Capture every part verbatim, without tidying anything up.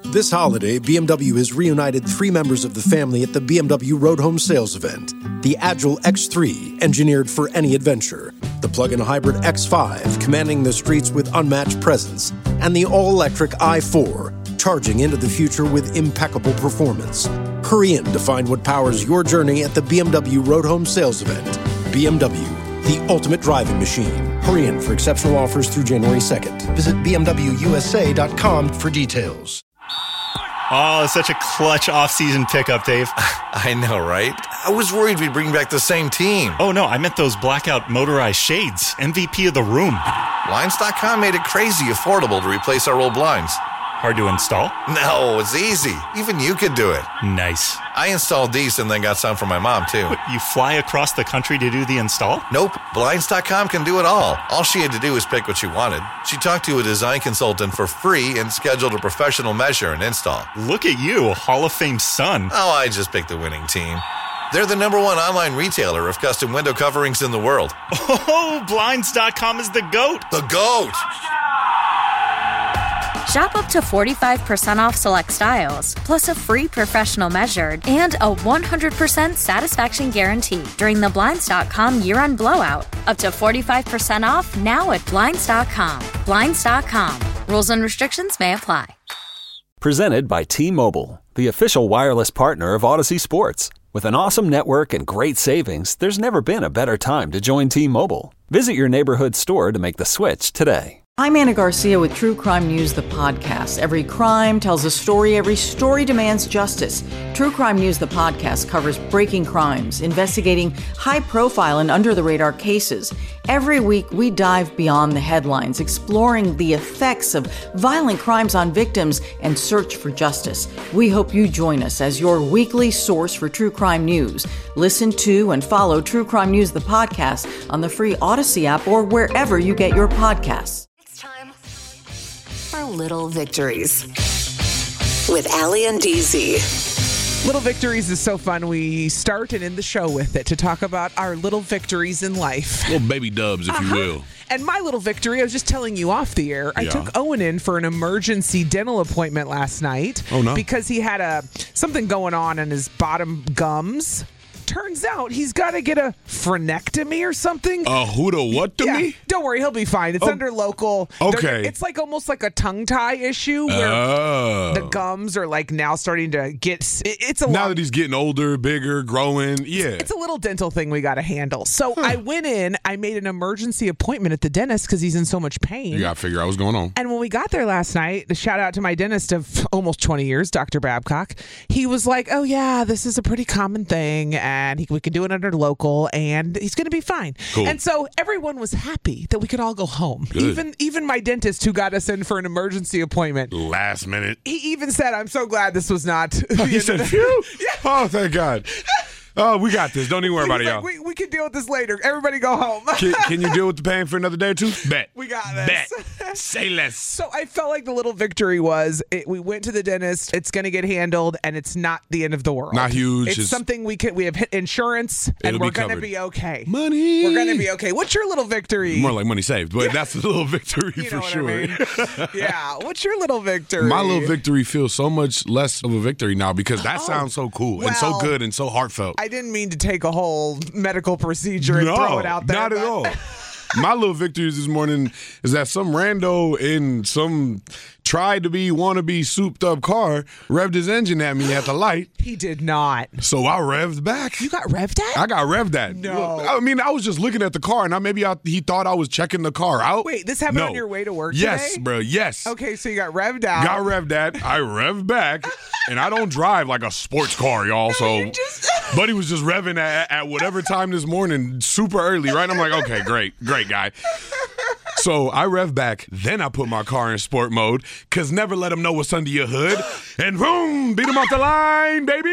This holiday, B M W has reunited three members of the family at the B M W Road Home Sales event. The Agile X three, engineered for any adventure. The plug-in hybrid X five, commanding the streets with unmatched presence. And the all-electric i four, charging into the future with impeccable performance. Hurry in to find what powers your journey at the B M W Road Home Sales event. B M W, the ultimate driving machine. Hurry in for exceptional offers through January second. Visit b m w u s a dot com for details. Oh, such a clutch off-season pickup, Dave. I know, right? I was worried we'd bring back the same team. Oh, no, I meant those blackout motorized shades. M V P of the room. Blinds dot com made it crazy affordable to replace our old blinds. Hard to install? No, it's easy. Even you could do it. Nice. I installed these and then got some for my mom, too. What, you fly across the country to do the install? Nope. Blinds dot com can do it all. All she had to do was pick what she wanted. She talked to a design consultant for free and scheduled a professional measure and install. Look at you, Hall of Fame son. Oh, I just picked the winning team. They're the number one online retailer of custom window coverings in the world. Oh, Blinds dot com is the GOAT. The GOAT! Shop up to forty-five percent off select styles, plus a free professional measured and a one hundred percent satisfaction guarantee during the Blinds dot com year-end blowout. Up to forty-five percent off now at Blinds dot com. Blinds dot com. Rules and restrictions may apply. Presented by T-Mobile, the official wireless partner of Odyssey Sports. With an awesome network and great savings, there's never been a better time to join T-Mobile. Visit your neighborhood store to make the switch today. I'm Anna Garcia with True Crime News, the podcast. Every crime tells a story. Every story demands justice. True Crime News, the podcast, covers breaking crimes, investigating high-profile and under-the-radar cases. Every week, we dive beyond the headlines, exploring the effects of violent crimes on victims and search for justice. We hope you join us as your weekly source for true crime news. Listen to and follow True Crime News, the podcast, on the free Odyssey app or wherever you get your podcasts. Time for Little Victories with Allie and D Z. Little Victories is so fun. We start and end the show with it to talk about our little victories in life. Little baby dubs, if uh-huh. you will. And my little victory, I was just telling you off the air, I Yeah. took Owen in for an emergency dental appointment last night. Oh, no. Because he had a something going on in his bottom gums. Turns out he's got to get a frenectomy or something. A who to what to yeah, me? don't worry, he'll be fine. It's Oh, under local. okay. They're- It's like almost like a tongue tie issue where Oh. the gums are like now starting to get. it- It's a Now long, that he's getting older, bigger, growing, yeah. It's a little dental thing we got to handle. So I went in. I made an emergency appointment at the dentist because he's in so much pain. You got to figure out what's going on. And when we got there last night, the shout out to my dentist of almost twenty years, Doctor Babcock, he was like, oh, yeah, this is a pretty common thing, and he, we can do it under local, and he's going to be fine. Cool. And so everyone was happy that we could all go home. Good. Even even my dentist who got us in for an emergency appointment. Last minute. He even said, I'm so glad this was not. He said, phew. Yeah. Oh, thank God. Oh, we got this. Don't even worry about it, He's y'all. like, we, we can deal with this later. Everybody go home. Can, can you deal with the pain for another day or two? Bet. We got this. Bet. Say less. So I felt like the little victory was it, we went to the dentist. It's going to get handled, and it's not the end of the world. Not huge. It's, It's- something we can. We have hit insurance, and It'll we're be going to covered. be okay. Money. We're going to be okay. What's your little victory? More like money saved, but that's a little victory you for know what sure. I mean? Yeah. What's your little victory? My little victory feels so much less of a victory now because that Oh. sounds so cool and so Well, good and so heartfelt. I didn't mean to take a whole medical procedure and throw it out there. Not at but- all. My little victories this morning is that some rando in some tried to be wannabe souped up car revved his engine at me at the light. He did not. So I revved back. You got revved at? I got revved at. No. I mean, I was just looking at the car, and I maybe I, he thought I was checking the car out. Wait, this happened No. on your way to work Yes, today? bro. Yes. Okay, so you got revved out. Got revved at. I revved back, and I don't drive like a sports car, y'all. So, you just- Buddy was just revving at, at whatever time this morning, super early, right? I'm like, okay, great, great guy. So I rev back, then I put my car in sport mode, because never let them know what's under your hood. And boom, beat him off the line, baby.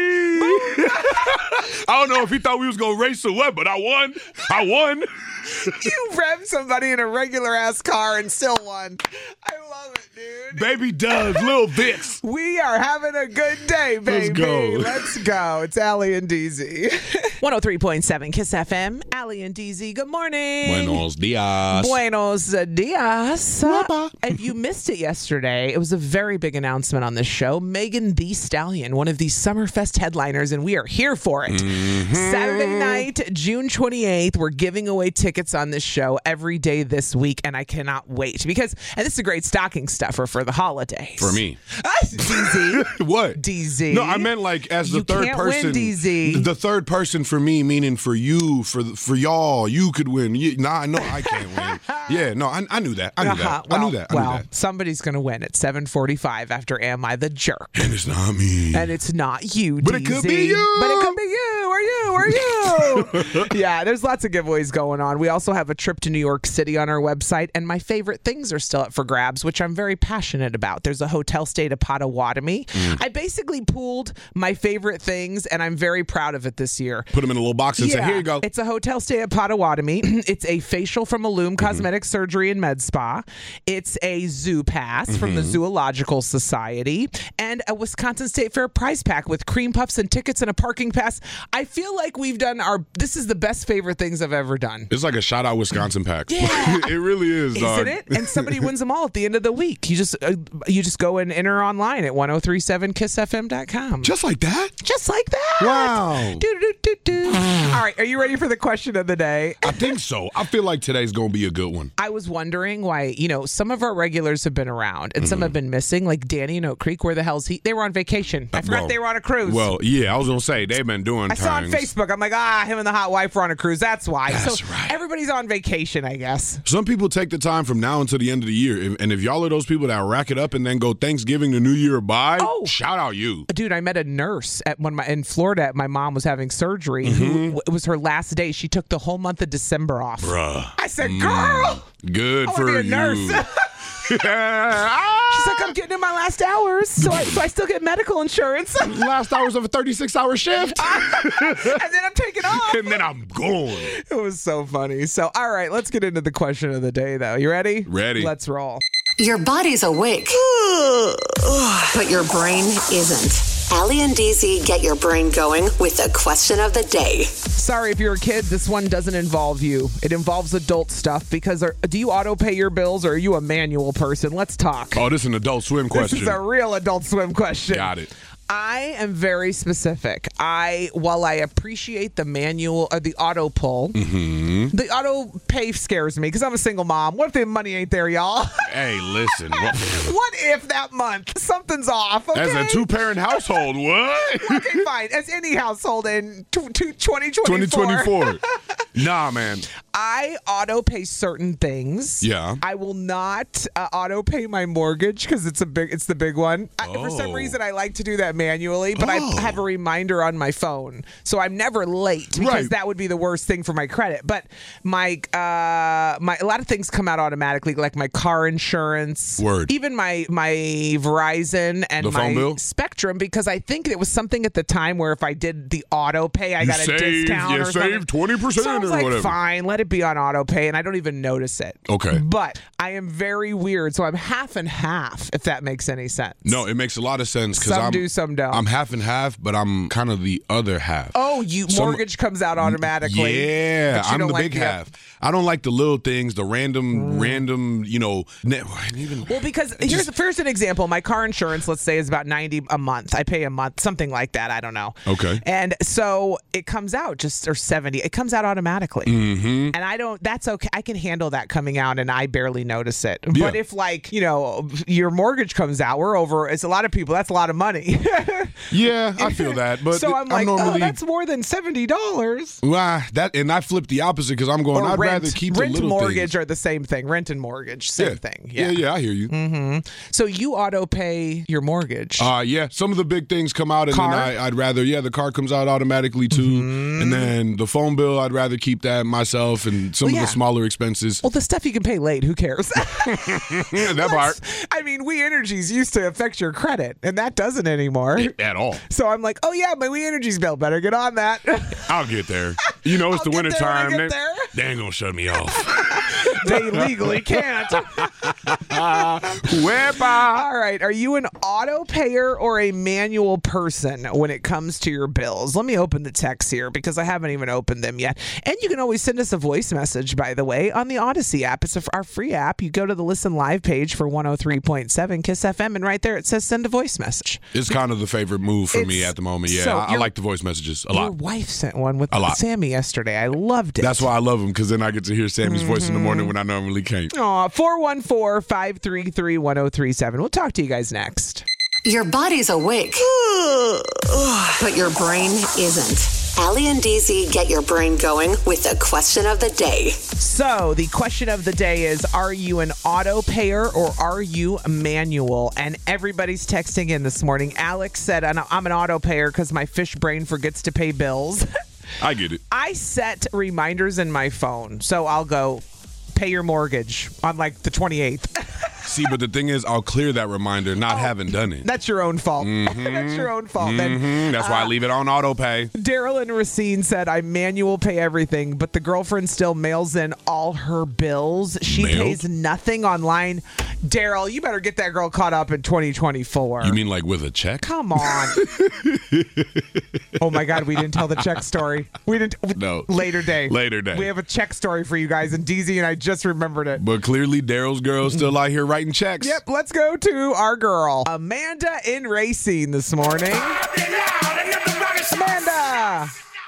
I don't know if he thought we was going to race or what, but I won. I won. You revved somebody in a regular ass car and still won. I love it, dude. Baby Dubs, Lil Vicks. We are having a good day, baby. Let's go. Let's go. It's Allie and D Z. one oh three point seven Kiss F M. Allie and D Z, good morning. Buenos dias. Buenos dias. If you missed it yesterday, it was a very big announcement on this show. Megan Thee Stallion, one of the Summerfest headliners, and we are here for it. Mm-hmm. Saturday night, June twenty-eighth, we're giving away tickets on this show every day this week, and I cannot wait because, and this is a great stocking stuffer for the holidays. For me. D Z. What? D Z. No, I meant like as the you third can't person. Win, D Z. The third person for me, meaning for you, for for y'all, you could win. You, nah, no, I can't win. Yeah, no, I, I knew that. I knew uh-huh. that. Well, I knew that. I well, knew that. somebody's going to win at seven forty-five after Am I the Jerk? And it's not me. And it's not you, But D Z. it could be you. But it could be you, or you, or you. Yeah, there's lots of giveaways going on. We also have a trip to New York City on our website, and my favorite things are still up for grabs, which I'm very passionate about. There's a hotel stay to Potawatomi. Mm. I basically pooled my favorite things, and I'm very proud of it this year. Put them in a little box and yeah, say, here you go. It's a hotel stay at Potawatomi. It's a facial from Illum Cosmetic mm-hmm. Surgery and Med Spa. It's a zoo pass mm-hmm. from the Zoological Society, and a Wisconsin State Fair prize pack with cream puffs and tickets and a parking pass. I feel like we've done our, this is the best favorite things I've ever done. It's like a shout out Wisconsin pack. Yeah. It really is, dog. Isn't it? And somebody wins them all at the end of the week. You just uh, you just go and enter online at ten thirty-seven kiss f m dot com. Just like that? Just like that. Wow. Do, do, do, do. All right, are you ready for the question of the day? I think so. I feel like today's going to be a good one. I was wondering why, you know, some of our regulars have been around and mm-hmm. some have been missing, like Danny in Oak Creek. Where the hell's he? They were on vacation. I forgot well, they were on a cruise. Well, yeah, I was going to say, they've been doing I things. saw on Facebook. I'm like, ah, him and the hot wife were on a cruise. That's why. That's so right. Everybody's on vacation, I guess. Some people take the time from now until the end of the year. And if y'all are those people that rack it up and then go Thanksgiving to New Year bye, oh, shout out you. Dude, I met a nurse at when my in Florida. My mom was having surgery. Mm-hmm. Who, it was her last day. She took the whole month of December off. Bruh. I said, girl. Mm, good I for be a you. Nurse. She's like, I'm getting in my last hours, so I, so I still get medical insurance. Last hours of a thirty-six hour shift. And then I'm taking off. And then I'm going. It was so funny. So, all right, let's get into the question of the day, though. You ready? Ready. Let's roll. Your body's awake, but your brain isn't. Allie and D Z get your brain going with the question of the day. Sorry if you're a kid, this one doesn't involve you. It involves adult stuff because are, do you auto pay your bills or are you a manual person? Let's talk. Oh, this is an Adult Swim question. This is a real Adult Swim question. Got it. I am very specific. I, while I appreciate the manual or the auto pull, mm-hmm. the auto pay scares me because I'm a single mom. What if the money ain't there, y'all? Hey, listen. What, what if that month something's off? Okay? As a two-parent household, what? Okay, fine. As any household in twenty twenty-four. twenty twenty-four. Nah, man. I auto pay certain things. Yeah. I will not uh, auto pay my mortgage because it's a big. It's the big one. Oh. I, for some reason, I like to do that manually, but oh. I have a reminder on my phone, so I'm never late because right. that would be the worst thing for my credit. But my uh, my a lot of things come out automatically, like my car insurance, Word. even my my Verizon and the my phone bill? Spectrum, because I think it was something at the time where if I did the auto pay, I you got saved, a discount you or something. saved twenty percent so I was or like, whatever. Fine, let it be on auto pay, and I don't even notice it. Okay. But I am very weird, so I'm half and half, if that makes any sense. No, it makes a lot of sense. Some I'm, do, some don't. I'm half and half, but I'm kind of the other half. Oh, you Some, mortgage comes out automatically. Yeah, I'm the big like half. The, I don't like the little things, the random, mm. random, you know. Net, even, well, because here's just, here's an example. My car insurance, let's say, is about ninety a month. I pay a month, something like that. I don't know. Okay. And so it comes out just or seventy. It comes out automatically. Mm-hmm. And I don't. That's okay. I can handle that coming out, and I barely notice it. Yeah. But if like you know your mortgage comes out, we're over. It's a lot of people. That's a lot of money. Yeah, I feel that. But so I'm, I'm like, normally, oh, that's more than seventy dollars. Well, that and I flip the opposite because I'm going. Or I'd rent, rather keep rent the little mortgage things. are the same thing. Rent and mortgage, same yeah. thing. Yeah. yeah, yeah, I hear you. Mm-hmm. So you auto pay your mortgage. Uh yeah. Some of the big things come out, and car? then I, I'd rather yeah, the car comes out automatically too, mm-hmm. and then the phone bill I'd rather keep that myself, and some well, of yeah. the smaller expenses. Well, the stuff you can pay late, who cares? Yeah, that part. I mean, We Energies used to affect your credit, and that doesn't anymore at all. So I'm like, oh yeah, my We Energies bill better get on that. I'll get there. You know, it's I'll the winter there time. They, they ain't gonna shut me off. They legally can't. Wepa. All right. Are you an auto payer or a manual person when it comes to your bills? Let me open the texts here because I haven't even opened them yet. And you can always send us a voice message, by the way, on the Odyssey app. It's a, our free app. You go to the Listen Live page for one oh three point seven Kiss F M, and right there it says send a voice message. It's kind of the favorite move for It's- me at the moment. Yeah, so I, I your- like the voice messages a Your lot. wife sent one with A lot. Sammy yesterday. I loved it. That's why I love them, because then I get to hear Sammy's voice in the morning when I normally can't. Aw, four one four, five three three, one oh three seven. We'll talk to you guys next. Your body's awake, but your brain isn't. Allie and D Z get your brain going with the question of the day. So the question of the day is, are you an auto payer or are you manual? And everybody's texting in this morning. Alex said, I'm an auto payer because my fish brain forgets to pay bills. I get it. I set reminders in my phone. So I'll go pay your mortgage on like the twenty-eighth. See, but the thing is, I'll clear that reminder not having done it. That's your own fault. Mm-hmm. That's your own fault. Mm-hmm. Then, That's why I leave it on auto pay. Daryl and Racine said, I manual pay everything, but the girlfriend still mails in all her bills. She Mailed? pays nothing online. Daryl, you better get that girl caught up in twenty twenty-four. You mean like with a check? Come on. Oh, my God. We didn't tell the check story. We didn't. No. Later day. Later day. We have a check story for you guys, and D Z and I just remembered it. But clearly, Daryl's girl is still out here writing checks. Yep, let's go to our girl, Amanda in Racine this morning. Amanda!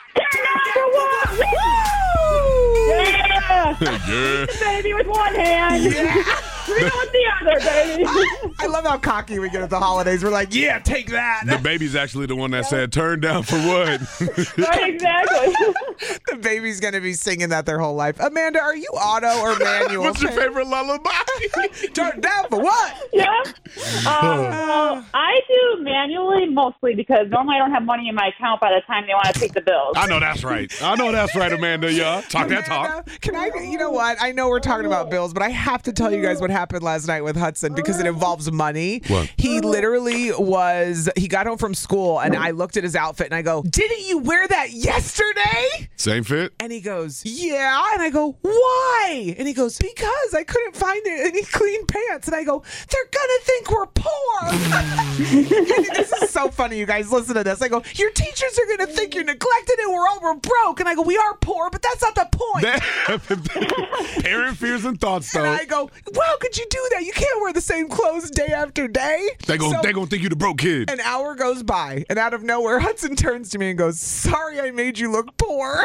Yeah! Yeah. Baby with one hand. Yeah. Real with the other, baby. I love how cocky we get at the holidays. We're like, yeah, take that. The baby's actually the one that said, turn down for what? Right, exactly. The baby's going to be singing that their whole life. Amanda, are you auto or manual? What's your favorite lullaby? Turn down for what? Yeah. Um, well, I do manually mostly because normally I don't have money in my account by the time they want to take the bills. I know that's right. I know that's right, Amanda. Yeah. Talk that talk. Amanda, can I, you know what? I know we're talking about bills, but I have to tell you guys what happened last night with Hudson because it involves money. What? He literally was, he got home from school and I looked at his outfit and I go, didn't you wear that yesterday? Same fit? And he goes, yeah. And I go, why? And he goes, because I couldn't find it. And he cleaned pants. And I go, they're going to think we're poor. This is so funny, you guys. Listen to this. I go, your teachers are going to think you're neglected and we're all we're broke. And I go, we are poor, but that's not the point. Parent fears and thoughts, though. And I go, wow, could you do that? You can't wear the same clothes day after day. They gon' So they gon' think you the broke kid. an hour goes by, and out of nowhere, Hudson turns to me and goes, sorry I made you look poor.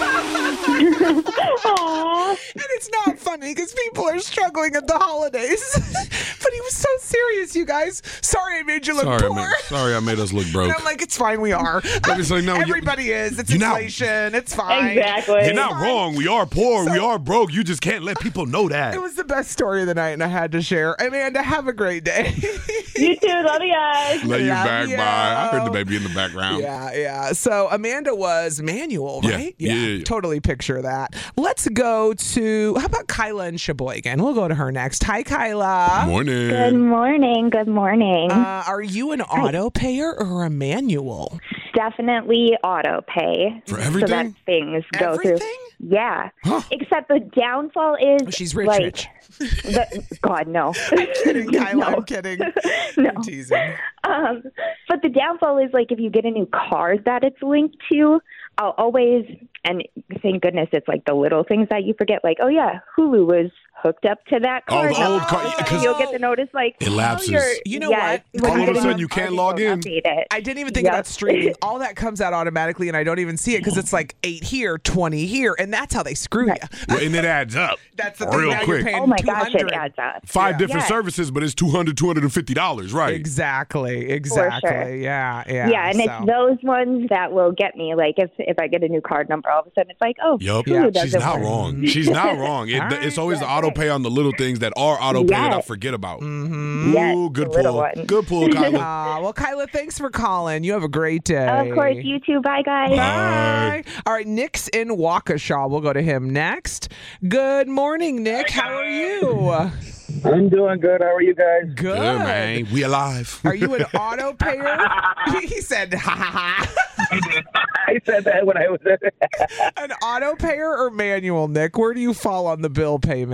Aww. And it's not funny because people are struggling at the holidays. But he was so serious, you guys. Sorry I made you look Sorry, I poor. made, sorry, I made us look broke. And I'm like, it's fine, we are. But it's like, no, you- Everybody is. It's you're not- inflation. It's fine. Exactly. You're not Fine. wrong. We are poor. we So- are broke. You just can't let people know that. It was the best story of the night, and I had to share. Amanda, have a great day. You too. Love you guys. Lay you Love back you. by. I heard the baby in the background. Yeah, yeah. So Amanda was manual, Yeah, right? yeah, yeah, yeah. Totally picture that. Let's go to, how about Kyla in Sheboygan? We'll go to her next. Hi, Kyla. Morning. Good morning. Good morning. Uh, are you an auto payer or a manual? Definitely auto pay. For So that everything? things go Everything? through. Yeah. Huh. Except the downfall is She's rich, like, rich. The, God, no. I'm kidding, Kyla. No. I'm kidding. No. I'm teasing. Um, but the downfall is like if you get a new card that it's linked to, I'll always, and thank goodness it's like the little things that you forget, like, oh yeah, Hulu was hooked up to that Oh, card. the old card, And yeah, 'cause you'll get the notice like, it lapses. Oh, you're, You know yes, what? when All you of get a a sudden new you can't card, log it will in. update it. I didn't even think Yep. about streaming. All that comes out automatically, and I don't even see it because it's like eight here, twenty here, and that's how they screw Right. you. Well, and it adds up. That's the thing. real Now quick. You're paying Oh my gosh, two hundred. it adds up. Five Yeah. different Yeah. services, but it's two hundred dollars, two hundred fifty dollars, right? Exactly. Exactly. sure. Yeah. Yeah. Yeah, and so. it's those ones that will get me. Like if if I get a new card number, all of a sudden it's like, oh, Yup. Hulu Yeah. She's doesn't not work. wrong. She's not wrong. It, All right. It's always the auto pay on the little things that are auto pay that I Yes. forget about. Mm-hmm. Yes, Ooh, good the little pull. one. Good pull, Kyla. Uh, well, Kyla, thanks for calling. You have a great day. Of course, you too. Bye, guys. Bye. All right, Nick's in Waukesha. We'll go to him next. Good morning, Nick. How are you? I'm doing good. How are you guys? Good. Good, man. We alive. Are you an auto payer? He said, ha ha ha. I said that when I was. An auto payer or manual, Nick? Where do you fall on the bill payment?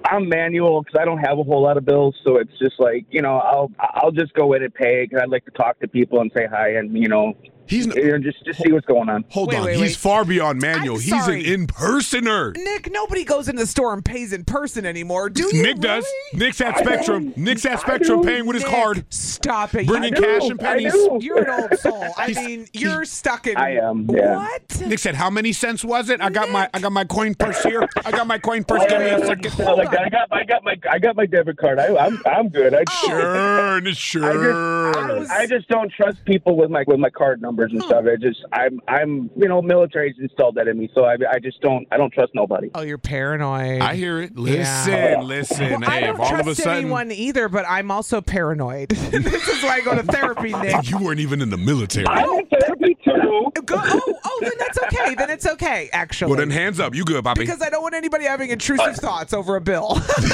I'm manual because I don't have a whole lot of bills, so it's just like, you know, I'll I'll just go in and pay because I'd like to talk to people and say hi and, you know, He's n- you know, just just see what's going on. Hold Wait, on, wait, he's wait. far beyond manual. I'm He's sorry. an in-personer. Nick, nobody goes into the store and pays in person anymore, do you? Nick does. really? Nick's at Spectrum. Nick's at Spectrum do. paying with his Nick, card. Stop it. Bringing You- cash and I pennies. do. You're an old soul. I He's- mean, you're stuck in. I am, yeah. What? Nick said, "How many cents was it? I got my I got my coin purse here. I got my coin purse. Give me a second." Well, like, I got I got my I got my debit card. I, I'm I'm good. I Sure, I just, sure. I, just, I just don't trust people with my with my card numbers and stuff. I just I'm I'm you know military's installed that in me, so I I just don't I don't trust nobody. Oh, you're paranoid. I hear it. Listen, Yeah. listen. Well, I hey, don't if all of a trust sudden anyone either, but I'm also paranoid. This is why I go to therapy, Nick. you weren't even in the military. I'm in therapy too. Go, oh, oh, then that's okay. Then it's okay, actually. Well, then hands up. You good, Bobby? because I don't want anybody having intrusive thoughts over a bill.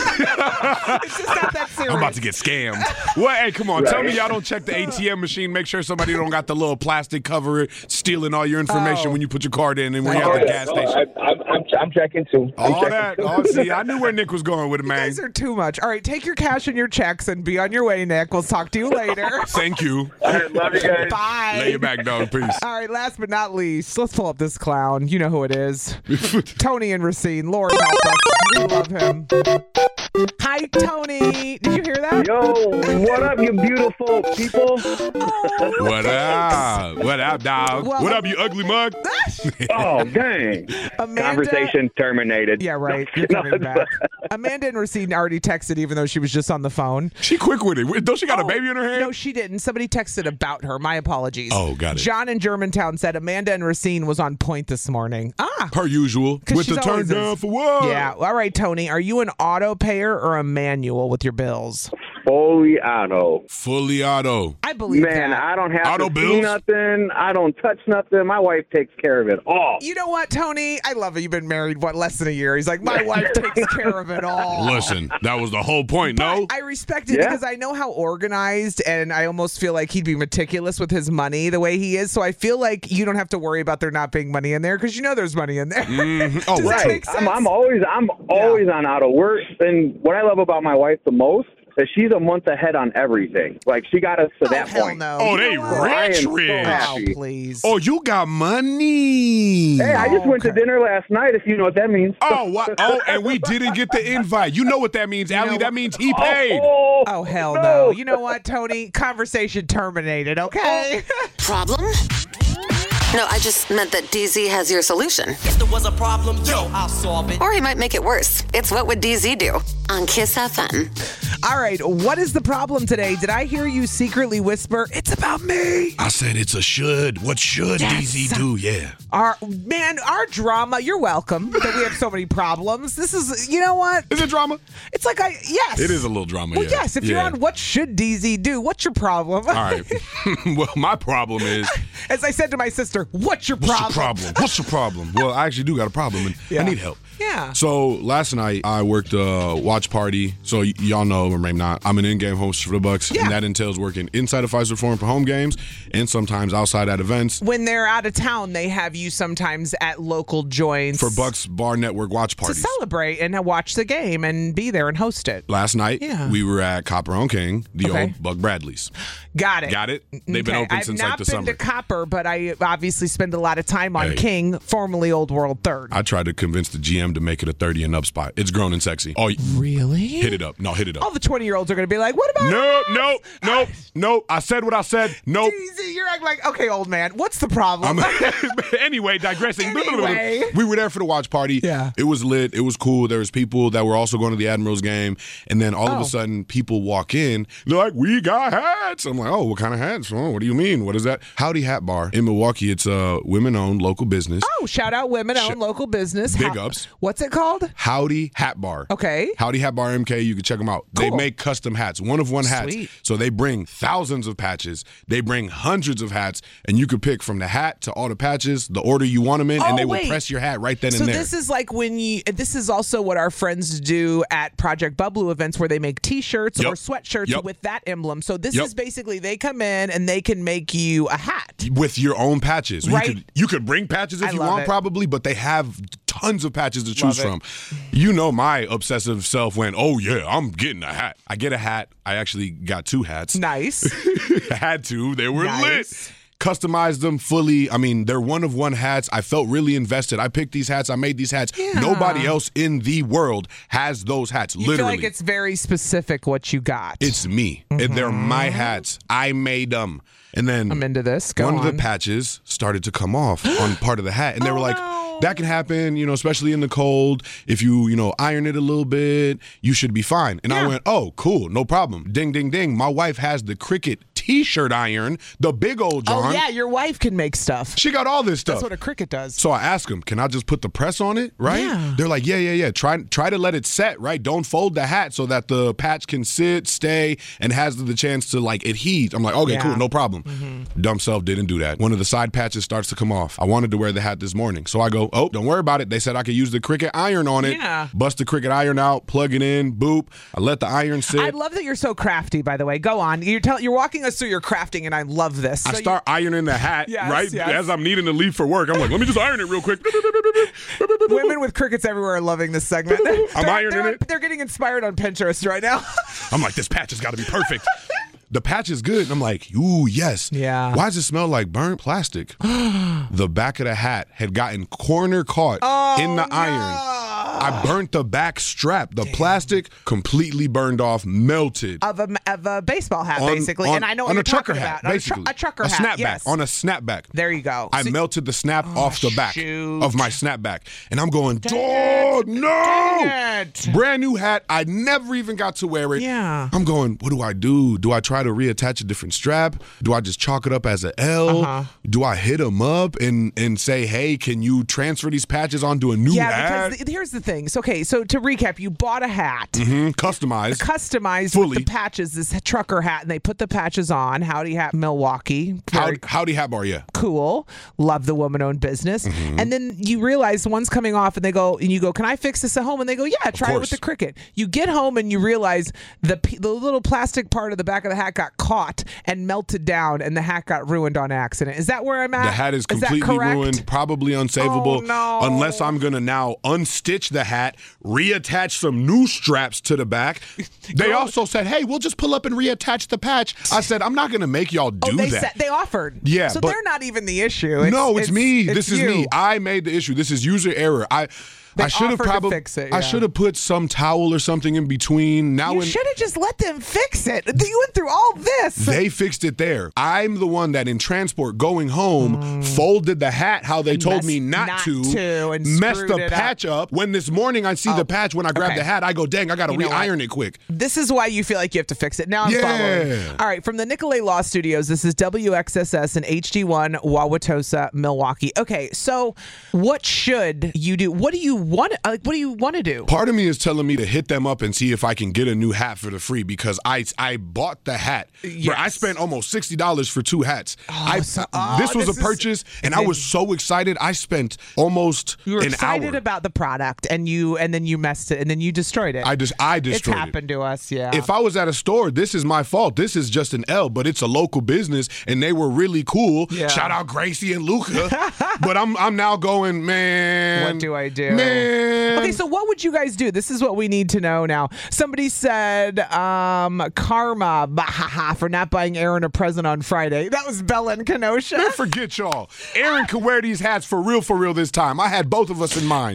It's just not that serious. I'm about to get scammed. Well, hey, come on. Tell me y'all don't check the A T M machine. Make sure somebody don't got the little plastic cover stealing all your information Oh. when you put your card in and when you're Oh, at the yeah, gas no, station. I, I'm, I'm I'm checking too. I'm All checking that. too. Oh, see, I knew where Nick was going with it, You man. guys are too much. All right, take your cash and your checks and be on your way, Nick. We'll talk to you later. Thank you. All right, love you guys. Bye. Lay your back, dog. Peace. All right, last but not least, let's pull up this clown. You know who it is. Tony and Racine. Lord help us. We love him. Hi, Tony. Did you hear that? Yo, what up, you beautiful people? What up? What up, dog? Well, what up, you ugly mug? Oh, dang. Amanda, Conversation terminated. Yeah, right. You're coming back. Amanda and Racine already texted, even though she was just on the phone. She quick with it. Don't she got Oh, a baby in her hand? No, she didn't. Somebody texted about her. My apologies. Oh, got it. John in Germantown said Amanda and Racine was on point this morning. Ah. Per usual. 'Cause With she's the turn always down is. for what? Yeah. All right, Tony. Are you an auto payer or a manual with your bills? Fully auto. Fully auto. I believe Man, that. I don't have Auto to bills? see nothing. I don't touch nothing. My wife takes care of it all. You know what, Tony? I love it. You've been married, what, less than a year. He's like, my wife takes care of it all. Listen, that was the whole point, no? I respect it Yeah. because I know how organized, and I almost feel like he'd be meticulous with his money the way he is. So I feel like you don't have to worry about there not being money in there because you know there's money in there. Mhm. Oh, Does that right. make sense? I'm, I'm always I'm always on auto work, and what I love about my wife the most is she's a month ahead on everything. Like she got us to Oh, that hell point. no. Oh, You they know what? I am rich, so rich. Oh, happy. please. Oh, you got money. Hey, I just Oh, went to okay. dinner last night. If you know what that means. Oh, what? Oh, and we didn't get the invite. You know what that means, Allie? know- That means he paid. Oh, Oh, hell no. You know what, Tony? Conversation terminated, okay? Problem? No, I just meant that D Z has your solution. If there was a problem, yo, I'll solve it. Or he might make it worse. It's What Would D Z Do? On Kiss F M. All right, what is the problem today? Did I hear you secretly whisper, it's about me? I said it's a should. What should Yes. D Z do? Yeah. Our man, our drama, you're welcome that we have so many problems. This is, you know what? Is it drama? It's like I, yes. It is a little drama, Well, yeah. yes, if you're Yeah. on What Should D Z Do, what's your problem? All right. Well, my problem is, As I said to my sister, what's your what's problem? your problem? What's your problem? Well, I actually do got a problem, and Yeah. I need help. Yeah. So last night I worked a watch party. So y- y'all know, or maybe not, I'm an in-game host for the Bucks, Yeah. and that entails working inside of Pfizer Forum for home games, and sometimes outside at events When they're out of town, they have you sometimes at local joints for Bucks Bar Network watch to parties. celebrate and watch the game and be there and host it. Last night Yeah. we were at Copper on King, the Okay. old Buck Bradley's. Got it. Got it? They've been Okay, open I've since not like the been summer. to Copper, but I obviously spend a lot of time on Hey. King, formerly Old World Third. I tried to convince the G M to make it a thirty and up spot. It's grown and sexy. Oh, really? hit it up. No, hit it up. All the twenty-year-olds are going to be like, what about Nope, nope, nope, nope. I said what I said. Nope. Easy, you're acting like, okay, old man, what's the problem? I'm- anyway, digressing. Anyway. We were there for the watch party. Yeah. It was lit. It was cool. There was people that were also going to the Admirals game. And then all of Oh. a sudden, people walk in. They're like, we got hats. I'm like, oh, what kind of hats? Oh, what do you mean? What is that? Howdy Hat Bar in Milwaukee. It's a women-owned local business. Oh, shout out women-owned local business. Big How- ups. What's it called? Howdy Hat Bar. Okay. Howdy Hat Bar M K. You can check them out. They Cool. make custom hats, one of one hats. Sweet. So they bring thousands of patches. They bring hundreds of hats, and you could pick from the hat to all the patches, the order you want them in, Oh, and they wait. will press your hat right then So and there. this is like when you. This is also what our friends do at Project Bubbloo events, where they make T-shirts Yep. or sweatshirts Yep. with that emblem. So this Yep. is basically they come in and they can make you a hat. With your own patches. Right. You could you could bring patches if I you love want, it. probably, but they have tons of patches to choose Love from. You know, my obsessive self went, oh, yeah, I'm getting a hat. I get a hat. I actually got two hats. Nice. I had to. They were Nice. lit. Customized them fully. I mean, they're one of one hats. I felt really invested. I picked these hats. I made these hats. Yeah. Nobody else in the world has those hats. You literally. feel like it's very specific what you got. It's me. Mm-hmm. And they're my hats. I made them. And then I'm into this. Go one on. of the patches started to come off on part of the hat. And they Oh, were like, no. that can happen, you know, especially in the cold. If you, you know, iron it a little bit, you should be fine. And I Yeah. went, oh, cool, no problem. Ding, ding, ding. My wife has the Cricut T-shirt iron, the big old John. Oh, yeah, your wife can make stuff. She got all this stuff. That's what a Cricut does. So I asked them, can I just put the press on it, right? Yeah. They're like, yeah, yeah, yeah. Try try to let it set, right? Don't fold the hat so that the patch can sit, stay, and has the chance to, like, adhere. I'm like, okay, Yeah. cool, no problem. Mm-hmm. Dumb self didn't do that. One of the side patches starts to come off. I wanted to wear the hat this morning. So I go, oh, don't worry about it. They said I could use the Cricut iron on it. Yeah. Bust the Cricut iron out, plug it in, boop. I let the iron sit. I love that you're so crafty, by the way. Go on. You're tell- you're walking us through your crafting, and I love this. I So start ironing the hat, Yes, right? yes. As I'm needing to leave for work. I'm like, let me just iron it real quick. you- women with Cricuts everywhere are loving this segment. I'm They're- ironing they're, it. They're getting inspired on Pinterest right now. I'm like, this patch has got to be perfect. The patch is good. And I'm like, ooh, yes. Yeah. Why does it smell like burnt plastic? The back of the hat had gotten corner caught Oh, in the iron. I burnt the back strap. The plastic completely burned off, melted. of a of a baseball hat, On- basically. on- and I know what on you're a trucker talking hat, about. On a tru- basically. A, trucker a hat. snapback. Yes. On a snapback. There you go. I So- melted the snap off the back shoot. of my snapback. And I'm going, oh, no. Dang it. Brand new hat. I never even got to wear it. Yeah. I'm going, what do I do? Do I try to reattach a different strap? Do I just chalk it up as an L? Uh-huh. Do I hit them up and, and say, hey, can you transfer these patches onto a new Yeah, hat? because th- here's the thing. So, okay, so to recap, you bought a hat. hmm Customized. Customized Fully. with the patches, this trucker hat, and they put the patches on. Howdy Hat Milwaukee. Very Howdy, howdy hat bar, yeah. cool. Love the woman-owned business. Mm-hmm. And then you realize one's coming off, and they go, and you go, "Can I fix this at home?" And they go, "Yeah, try it with course. the Cricut." You get home and you realize the p- the little plastic part of the back of the hat got caught and melted down, and the hat got ruined on accident. Is that where I'm at? The hat is that completely correct? ruined, probably unsavable. Oh, no. Unless I'm going to now unstitch the hat, reattach some new straps to the back. They Girl. also said, hey, we'll just pull up and reattach the patch. I said, I'm not going to make y'all do Oh, they that. said they offered. Yeah, so but- they're not even the issue. no, it's, me. it's this is you. me. I made the issue. This is user error. I They I should have offered to probably fix it, I yeah. should have put some towel or something in between. Now You when should have just let them fix it. You went through all this. they fixed it there. I'm the one that in transport going home folded the hat how they told Messed me not, not to, to and messed screwed the it up. patch up. When this morning I see Oh, the patch, when I grab okay. the hat, I go, dang, I got to You know what? re-iron it quick. This is why you feel like you have to fix it. Now I'm Yeah. following. All right, from the Nicolay Law Studios, this is W X S S and H D one Wauwatosa, Milwaukee. Okay, so what should you do? What do you want? Like, what do you want to do? Part of me is telling me to hit them up and see if I can get a new hat for the free because I I bought the hat. But I Yes. spent almost sixty dollars for two hats. I so- oh, this was this a is- purchase and and I then- was so excited. I spent almost You were an excited hour. about the product, and you and then you messed it, and then you destroyed it. I just I it's destroyed it. happened to us, yeah. If I was at a store, this is my fault. This is just an L, but it's a local business, and they were really cool. Yeah. Shout out Gracie and Luca. But I'm I'm now going, man. What do I do? Man. Okay, so what would you guys do? This is what we need to know now. Somebody said um, karma bah, ha, ha, for not buying Aaron a present on Friday. That was Bella and Kenosha. Man, forget y'all. Aaron could wear these hats for real, for real this time. I had both of us in mind.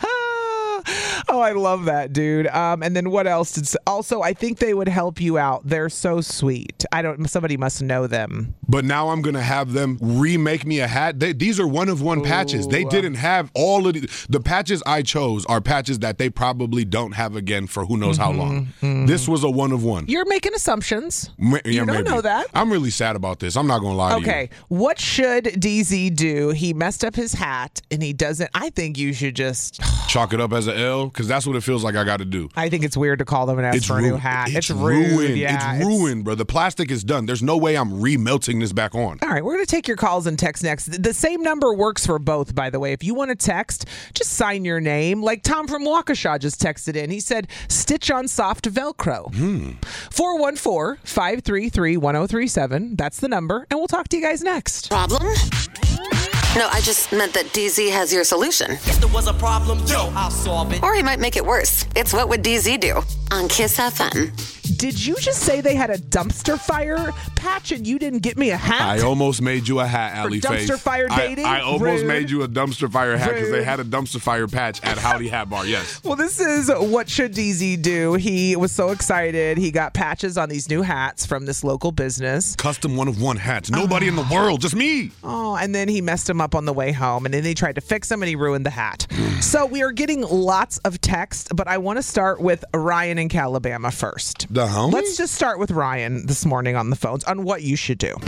Oh, I love that, dude. Um, and then what else? Did, also, I think they would help you out. They're so sweet. I don't. Somebody must know them. But now I'm gonna have them remake me a hat. They, these are one of one patches. They didn't have all of the the patches I chose are patches that they probably don't have again for who knows how long. mm-hmm. This was a one of one. You're making assumptions. Ma- you yeah, don't maybe. know that. I'm really sad about this. I'm not gonna lie to you. Okay, what should D Z do? He messed up his hat, and he doesn't. I think you should just. Chalk it up as an L because that's what it feels like I got to do. I think it's weird to call them and ask It's for a new ruined. hat. It's, It's, rude. ruined. Yeah, it's ruined, bro. The plastic is done. There's no way I'm remelting this back on. All right, we're going to take your calls and text next. The same number works for both, by the way. If you want to text, just sign your name. Like Tom from Waukesha just texted in. He said, stitch on soft Velcro. Hmm. four one four, five three three, one oh three seven. That's the number, and we'll talk to you guys next. Problem? No, I just meant that D Z has your solution. If there was a problem, yo, I'll solve it. Or he might make it worse. It's What Would D Z Do on Kiss F M. Did you just say they had a dumpster fire patch and you didn't get me a hat? I almost made you a hat, Allie Face. dumpster fire dating? I, I almost Rude. made you a dumpster fire hat because they Rude. had a dumpster fire patch at Howdy Hat Bar. Yes. Well, this is What Should D Z Do? He was so excited. He got patches on these new hats from this local business. Custom one of one hats. Nobody in the world, just me. Oh, and then he messed them up on the way home, and then they tried to fix them, and he ruined the hat. So we are getting lots of text, but I want to start with Ryan in Calabama first. The homie? Let's just start with Ryan this morning on the phones on what you should do.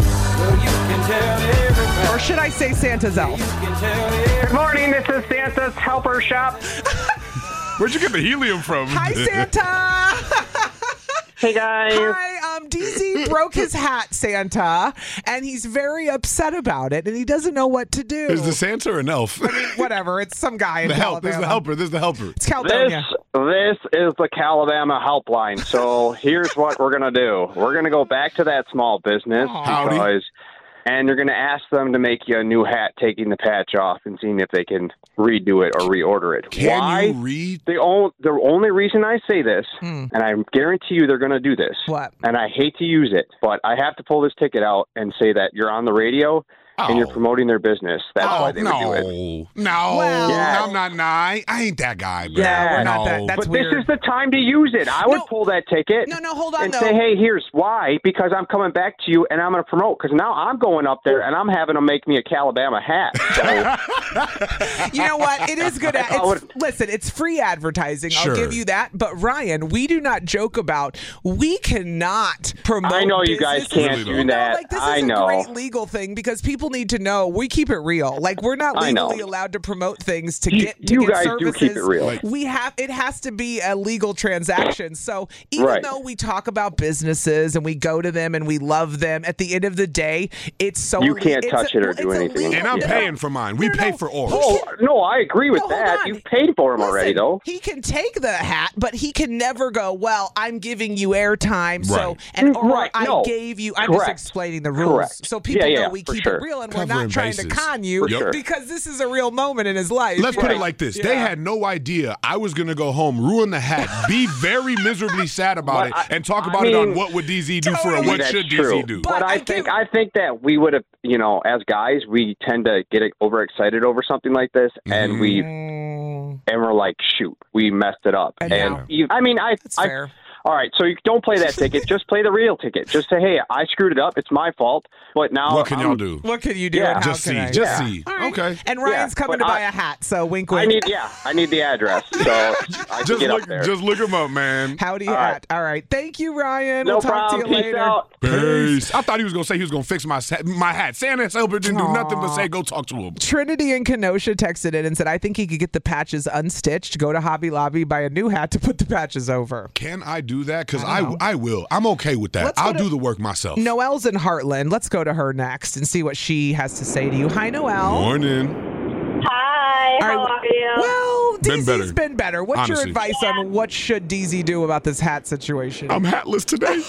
Or should I say Santa's elf? Good morning, this is Santa's Helper Shop. Where'd you get the helium from? Hi, Santa! Hey, guys. Hi, um, D Z broke his hat, Santa, and he's very upset about it, and he doesn't know what to do. Is the Santa or an elf? I mean, whatever. It's some guy in The help. Calabama. This is the helper. This is the helper. It's Caledonia. This, this is the Calabama helpline. So here's what we're going to do. We're going to go back to that small business Howdy. because, and you're going to ask them to make you a new hat, taking the patch off and seeing if they can redo it or reorder it. Can Why? you read? The only, the only reason I say this, Hmm. and I guarantee you they're going to do this, What? and I hate to use it, but I have to pull this ticket out and say that you're on the radio and you're promoting their business. That's Oh, why they no. would do it. No. Well- Yeah. I'm not nine. I ain't that guy, bro. Yeah, we're no. not that. That's But weird. this is the time to use it. I would No. pull that ticket. No, no, hold on, and though. say, hey, here's why. Because I'm coming back to you and I'm going to promote. Because now I'm going up there and I'm having them make me a Calabama hat. So, You know what? It is good. At, I would- it's, listen, it's free advertising. Sure. I'll give you that. But Ryan, we do not joke about. We cannot promote. I know you guys businesses. can't Really do don't. No, that. like this is I a know. great legal thing because people need to know we keep it real. Like we're not I know. legally allowed to promote things to You- get to you get guys do services. keep it real. Like- we have it has to be a legal transaction. So even Right. though we talk about businesses and we go to them and we love them, at the end of the day, it's so You can't it's touch a- it or it's do a anything. legal- And I'm No, paying for mine. We No, pay no. for ours. Oh, no, I agree with No, hold that. on. You've paid for them already, Listen, though. He can take the hat, but he can never go, well, I'm giving you airtime, so Right. and or Right, I no. gave you I'm Correct. just explaining the rules Correct. so people Yeah, yeah, know we for keep sure. it real and we're Covering not trying to bases. con you For sure. because this is a real moment in his life. Let's you put know? it like this. Yeah. They had no idea I was going to go home, ruin the hat, be very miserably sad about it, But I- and talk I about it on mean- What Would D Z Do for a Totally. What That's Should D Z true. Do. But, But I I think do- I think that we would have, you know, as guys, we tend to get overexcited over something like this, and we Mm, and we're like, shoot, we messed it up. And And now- you, I mean, I, That's I fair. all right, so you don't play that ticket. Just play the real ticket. Just say, hey, I screwed it up. It's my fault. But now What can I'm- y'all do? What can you do? Yeah. and how Just can see. I? Just Yeah. see. All right. Okay. And Ryan's Yeah, coming but to buy I- a hat, so wink, I wink. need, yeah, I need the address. So I can Just get look, up there. just look him up, man. Howdy All hat. right. All right. Thank you, Ryan. no we'll talk problem. to you Peace later. out. Peace. I thought he was going to say he was going to fix my sa- my hat. Santa's helper didn't do nothing but say go talk to him. Trinity in Kenosha texted in and said, I think he could get the patches unstitched, go to Hobby Lobby, buy a new hat to put the patches over. Can I do that? Because I I, don't I will. I'm okay with that. Let's go I'll to- do the work myself. Noelle's in Heartland. Let's go to her next and see what she has to say to you. Hi, Noelle. Morning. Hi, All how right, are you? Well, Been D Z's better. been better. What's your Honestly. advice on what should D Z do about this hat situation? I'm hatless today.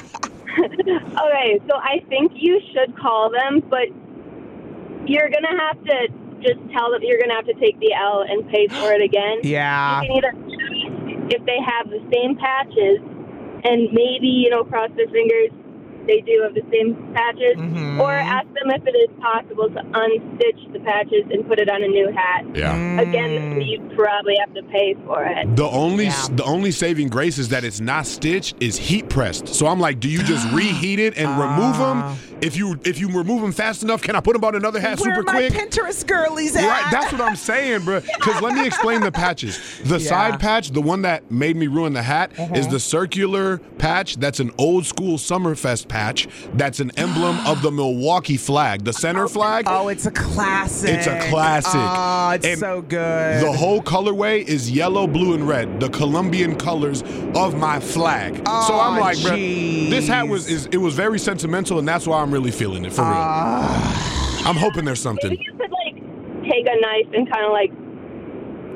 Okay, so I think you should call them, but you're going to have to just tell them you're going to have to take the L and pay for it again. Yeah. You can either, if they have the same patches, and maybe, you know, cross their fingers, they do have the same patches, Mhm. or ask them if it is possible to unstitch the patches and put it on a new hat. Yeah. Again, you probably have to pay for it. The only Yeah. the only saving grace is that it's not stitched, is heat pressed. So I'm like, do you just reheat it and remove them? If you if you remove them fast enough, can I put them on another hat Where super my quick? Pinterest girlies at? Right, that's what I'm saying, bro. Because let me explain the patches. The Yeah. side patch, the one that made me ruin the hat, is the circular patch. That's an old school Summerfest patch. That's an emblem of the Milwaukee flag, the center flag. Oh, it's a classic. It's a classic. Oh, it's And so good. The whole colorway is yellow, blue, and red, the Colombian colors of my flag. so Oh, I'm like, bro, jeez. this hat was is it was very sentimental, and that's why I'm really feeling it for real. Ah. I'm hoping there's something. Maybe you could, like, take a knife and kind of, like,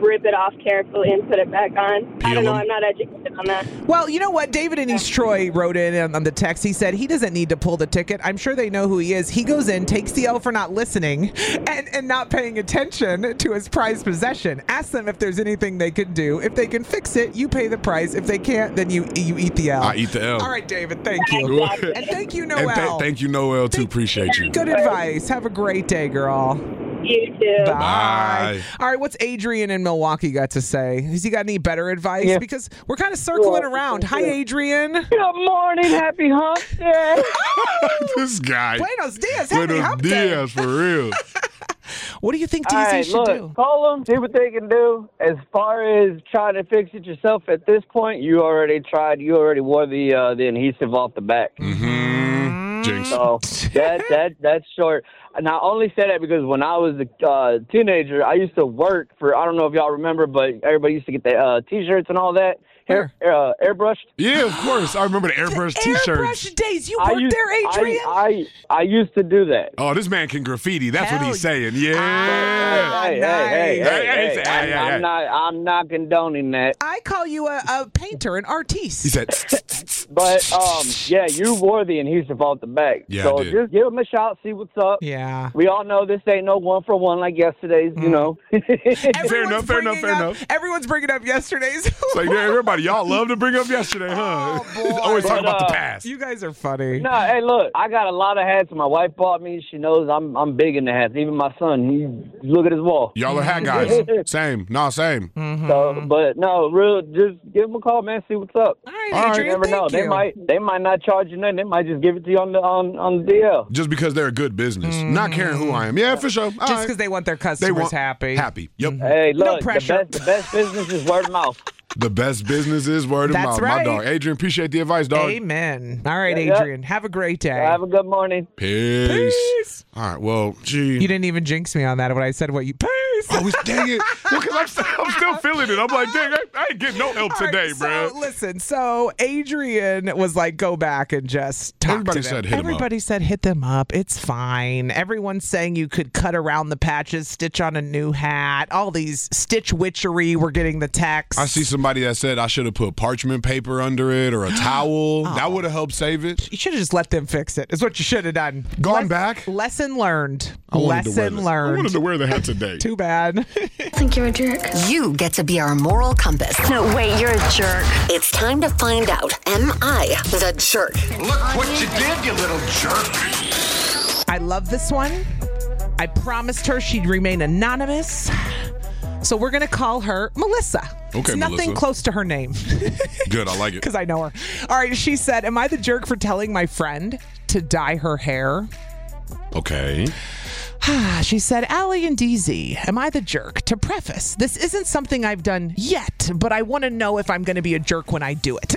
rip it off carefully and put it back on. Peel I don't know. them. I'm not educated on that. Well, you know what? David in East Troy wrote in on, on the text. He said he doesn't need to pull the ticket. I'm sure they know who he is. He goes in, takes the L for not listening and, and not paying attention to his prized possession. Ask them if there's anything they can do. If they can fix it, you pay the price. If they can't, then you you eat the L. I eat the L. All right, David. Thank you. And thank you, Noel. And th- thank you, Noel, too. Appreciate you. Good advice. Have a great day, girl. You too. Bye. Bye. All right, what's Adrian in Milwaukee got to say? Has he got any better advice? Yeah. Because we're kind of circling Sure. around. Hi, Adrian. Good morning. Happy hump day. This guy. Buenos dias. Happy Buenos hump day. dias, for real. What do you think D Z All right, should look, do? Call them, see what they can do. As far as trying to fix it yourself at this point, you already tried. You already wore the uh, the adhesive off the back. Mm-hmm. Jinx. So that that that's short. And I only say that because when I was a uh, teenager, I used to work for. I don't know if y'all remember, but everybody used to get the uh, T-shirts and all that. Hair, uh, airbrushed. Yeah, of course. I remember the airbrush T-shirts. Airbrush days. You I worked used- there, Adrian? I, I I used to do that. Oh, this man can graffiti. That's what Hell he's saying. Yeah. Ah, Hey, hey, hey, nice. hey, Hey, hey, hey, hey, I'm, hey, I'm hey. not, I'm not condoning that. I call you a, a painter, an artiste. He said, But um, yeah, you wore the adhesive off the back. Yeah, so I did. just give them a shout, see what's up. Yeah. We all know this ain't no one for one like yesterday's. You know. fair enough, fair enough, bringing fair up- enough. Everyone's bringing up yesterday's. It's like, yeah, everybody, y'all love to bring up yesterday, huh? boy. Always talking But, about the uh, past. You guys are funny. No, hey, look, I got a lot of hats. My wife bought me. She knows I'm I'm big into hats. Even my son, he look at his wall. Y'all are hat guys. Same. No, same. Mm-hmm. So, but no, real, just give them a call, man. See what's up. All right, All right. You Adrian, never know. thank They you. might they might not charge you nothing. They might just give it to you on the on on the D L. Just because they're a good business. Not caring who I am. Yeah, for sure. All Just right. because they want their They customers want happy. Happy. Yep. Hey, No look, the pressure. best the best business is word of mouth. The best business is word of That's mouth. right. My dog. Adrian, appreciate the advice, dog. Amen. All right, Yeah, yeah. Adrian. Have a great day. Have a good morning. Peace. Peace. All right. Well, gee. You didn't even jinx me on that when I said what you. Peace. Oh, it's- dang it. Well, because I'm, still- I'm still feeling it. I'm like, dang, I, I ain't getting no help All right, today, so, bro. Listen, so Adrian was like, go back and just talk Everybody to them. said hit 'em up. Everybody said hit them up. It's fine. Everyone's saying you could cut around the patches, stitch on a new hat. All these stitch witchery. We're getting the text. I see somebody that said I should have put parchment paper under it or a towel. Oh. That would have helped save it. You should have just let them fix it. Is what you should have done. Gone Les- back? Lesson learned. I wanted to wear Lesson the- learned. I wanted to wear the hat today. Too bad. Think you're a jerk? You get to be our moral compass. No, wait, you're a jerk. It's time to find out. Am I the jerk? Look what you did, you little jerk. I love this one. I promised her she'd remain anonymous. So we're going to call her Melissa. Okay, it's nothing Melissa. close to her name Good. I like it. because I know her. All right, she said, am I the jerk for telling my friend to dye her hair? Okay. She said, Allie and D Z, am I the jerk? To preface, this isn't something I've done yet, but I want to know if I'm going to be a jerk when I do it.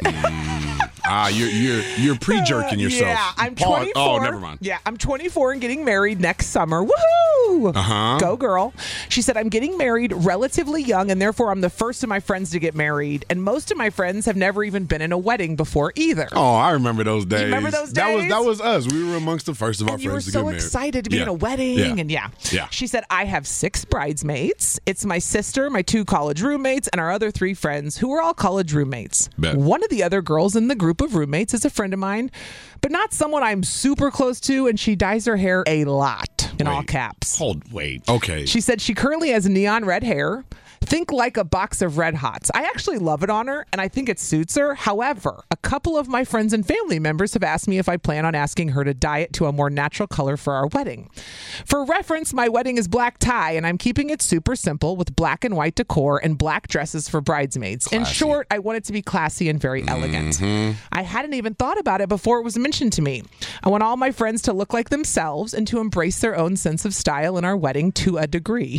Ah, you're you're you're pre-jerking yourself. Yeah, I'm Pause. twenty-four. Oh, never mind. Yeah, I'm twenty-four and getting married next summer. Woohoo! Uh-huh. Go girl. She said, I'm getting married relatively young, and therefore I'm the first of my friends to get married. And most of my friends have never even been in a wedding before either. Oh, I remember those days. remember those That was days? that was us. We were amongst the first of our And you were friends to so get married. excited to be Yeah. in a wedding. Yeah. And yeah. Yeah. She said, I have six bridesmaids. It's my sister, my two college roommates, and our other three friends who are all college roommates. Bet. One of the other girls in the group of roommates is a friend of mine, but not someone I'm super close to, and she dyes her hair a lot in all Wait. caps. Hold, wait. Okay. She said she currently has neon red hair. Think like a box of Red Hots. I actually love it on her, and I think it suits her. However, a couple of my friends and family members have asked me if I plan on asking her to dye it to a more natural color for our wedding. For reference, my wedding is black tie, and I'm keeping it super simple with black and white decor and black dresses for bridesmaids. In Classy. short, I want it to be classy and very elegant. Mhm. I hadn't even thought about it before it was mentioned to me. I want all my friends to look like themselves and to embrace their own sense of style in our wedding to a degree.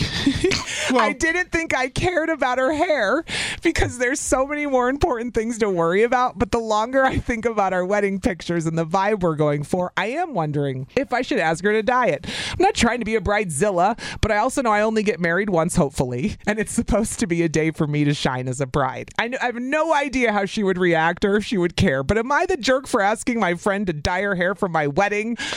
I didn't think I cared about her hair because there's so many more important things to worry about. But the longer I think about our wedding pictures and the vibe we're going for, I am wondering if I should ask her to dye it. I'm not trying to be a bridezilla, but I also know I only get married once, hopefully, and it's supposed to be a day for me to shine as a bride. I, kn- I have no idea how she would react or if she would care, but am I the jerk for asking my friend to dye her hair for my wedding?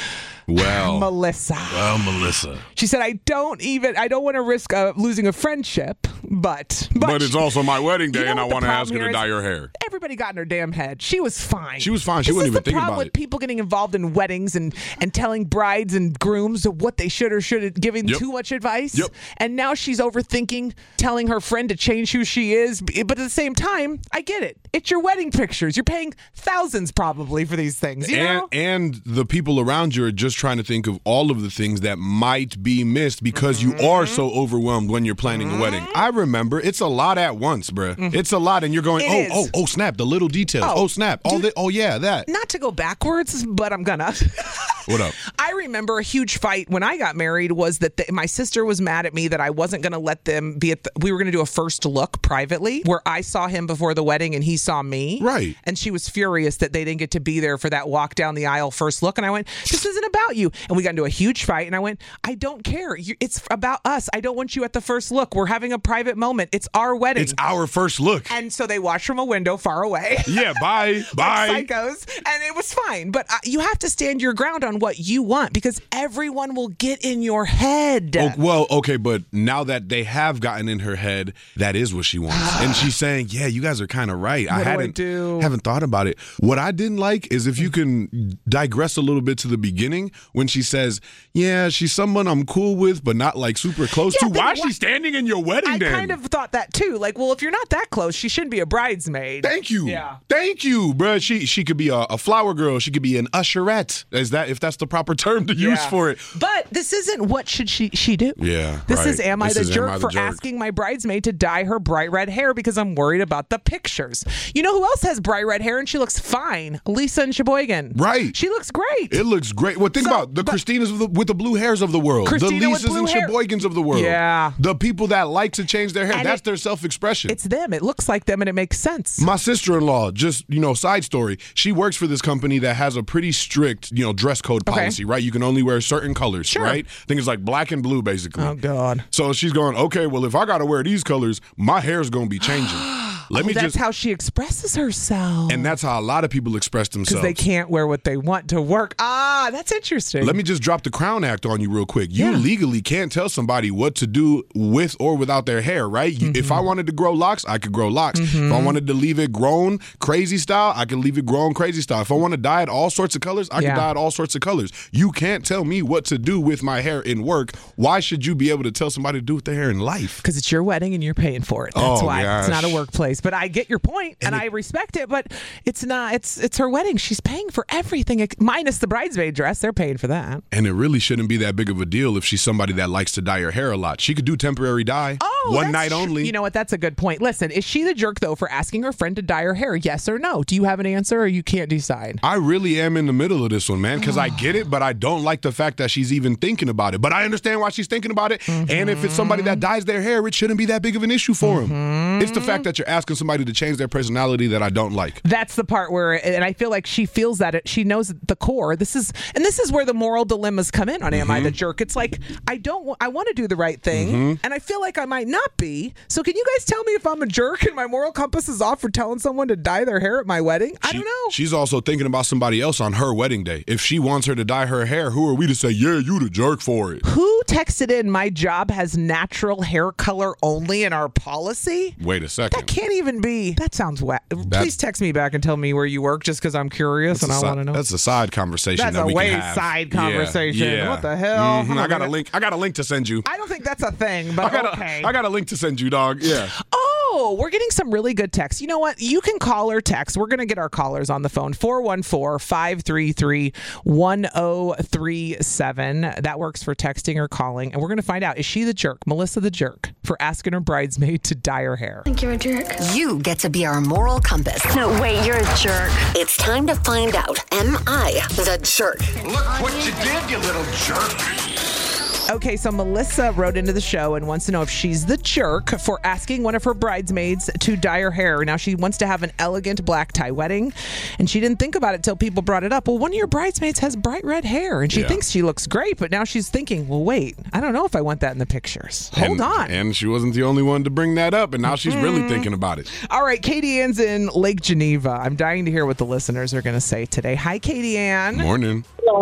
Well, Melissa. Well, Melissa. She said, I don't even, I don't want to risk uh, losing a friendship, but. But, but it's also my wedding day, you know and I want to ask her to is? dye her hair. Everybody got in her damn head. She was fine. She was fine. She this wouldn't even think about it. This is the problem with people getting involved in weddings and, and telling brides and grooms what they should or shouldn't, giving yep. too much advice. Yep. And now she's overthinking, telling her friend to change who she is. But at the same time, I get it. It's your wedding pictures. You're paying thousands probably for these things. You and, know? and the people around you are just trying to think of all of the things that might be missed because mm-hmm. you are so overwhelmed when you're planning mm-hmm. a wedding. I remember it's a lot at once, bruh. Mm-hmm. It's a lot, and you're going, it oh, is. oh, oh, snap, the little details. Oh, oh snap, all the, oh, yeah, that. Not to go backwards, but I'm gonna. What up? I remember a huge fight when I got married was that the, my sister was mad at me that I wasn't going to let them be at the, we were going to do a first look privately where I saw him before the wedding and he saw me. Right. And she was furious that they didn't get to be there for that walk down the aisle first look. And I went, this isn't about you. And we got into a huge fight and I went, I don't care. You, it's about us. I don't want you at the first look. We're having a private moment. It's our wedding. It's our first look. And so they watched from a window far away. Yeah, bye. Bye. Like psychos. And it was fine. But uh, you have to stand your ground on what you want because everyone will get in your head. Oh, well, okay, but now that they have gotten in her head, that is what she wants. And she's saying, yeah, you guys are kind of right. What I hadn't do I do? haven't thought about it. What I didn't like is if you can digress a little bit to the beginning when she says, yeah, she's someone I'm cool with, but not like super close yeah, to. Why is what? she standing in your wedding I then? kind of thought that too. Like, well, if you're not that close, she shouldn't be a bridesmaid. Thank you. Yeah. Thank you, bruh. She she could be a, a flower girl. She could be an usherette. Is that if that's the proper term to use Yeah. for it? But this isn't what should she she do. Yeah. This right. is am I This the is, jerk am I the for jerk? asking my bridesmaid to dye her bright red hair because I'm worried about the pictures. You know who else has bright red hair and she looks fine? Lisa and Sheboygan. Right. She looks great. It looks great. Well, think So, about the but- Christinas of the, with the blue hairs of the world. Christina the with Lisas blue and hair. Sheboygans of the world. Yeah. The people that like to change their hair. And That's it- their self-expression. It's them. It looks like them and it makes sense. My sister-in-law, just, you know, side story, she works for this company that has a pretty strict, you know, dress code Okay. policy, right? You can only wear certain colors, Sure. right? I think it's like black and blue, basically. Oh, God. So she's going, okay, well, if I got to wear these colors, my hair's going to be changing. Let Oh, me that's just, how she expresses herself. and that's how a lot of people express Because themselves. they can't wear what they want to work. Ah, that's interesting. Let me just drop the Crown Act on you real quick. You Yeah. legally can't tell somebody what to do with or without their hair, right? You, Mm-hmm. If I wanted to grow locks, I could grow locks. If I wanted to leave it grown crazy style, I could leave it grown crazy style. If I want to dye it all sorts of colors, I Yeah. can dye it all sorts of colors. You can't tell me what to do with my hair in work. Why should you be able to tell somebody to do with their hair in life? Because it's your wedding and you're paying for it. That's Oh, why it's not a gosh. workplace. But I get your point and, And it- I respect it. But it's not. It's it's her wedding. She's paying for everything ex- minus the bridesmaid dress. They're paying for that. And it really shouldn't be that big of a deal if she's somebody that likes to dye her hair a lot. She could do temporary dye. Oh, one that's night tr- only. You know what? That's a good point. Listen, is she the jerk though for asking her friend to dye her hair? Yes or no? Do you have an answer or you can't decide? I really am in the middle of this one, man, because I get it, but I don't like the fact that she's even thinking about it. But I understand why she's thinking about it. Mm-hmm. And if it's somebody that dyes their hair, it shouldn't be that big of an issue for Mm-hmm. them. It's the fact that you're asking somebody to change their personality that I don't like. That's the part where, and I feel like she feels that it, she knows the core. This is, and this is where the moral dilemmas come in on Am I the Jerk? It's like, I don't, wa- I want to do the right thing, Mm-hmm. and I feel like I might not be. So can you guys tell me if I'm a jerk and my moral compass is off for telling someone to dye their hair at my wedding? I don't know. She's also thinking about somebody else on her wedding day. If she wants her to dye her hair, who are we to say, yeah, you the jerk for it? Who texted in, my job has natural hair color only in our policy? Wait a second. That can't even be. That sounds wet. Please text me back and tell me where you work just because I'm curious and I That's a want to si- know. That's a side conversation That's that a we way can have. side Yeah, conversation. yeah. What the hell? Mhm. I got a link. I got a link to send you. I don't think that's a thing, but I got okay. a, I got a link to send you, dog. Yeah. Oh, we're getting some really good texts. You know what? You can call or text. We're going to get our callers on the phone. four one four, five three three, one zero three seven. That works for texting or calling. And we're going to find out, is she the jerk, Melissa the jerk, for asking her bridesmaid to dye her hair? Think you're a jerk. You get to be our moral compass. No, wait, you're a jerk. It's time to find out, am I the jerk? Look what you did, you little jerk. Okay, so Melissa wrote into the show and wants to know if she's the jerk for asking one of her bridesmaids to dye her hair. Now, she wants to have an elegant black tie wedding, and she didn't think about it till people brought it up. Well, one of your bridesmaids has bright red hair, and she Yeah. thinks she looks great, but now she's thinking, well, wait, I don't know if I want that in the pictures. Hold and, on. And she wasn't the only one to bring that up, and now she's really thinking about it. All right, Katie Ann's in Lake Geneva. I'm dying to hear what the listeners are going to say today. Hi, Katie Ann. Morning. Hello.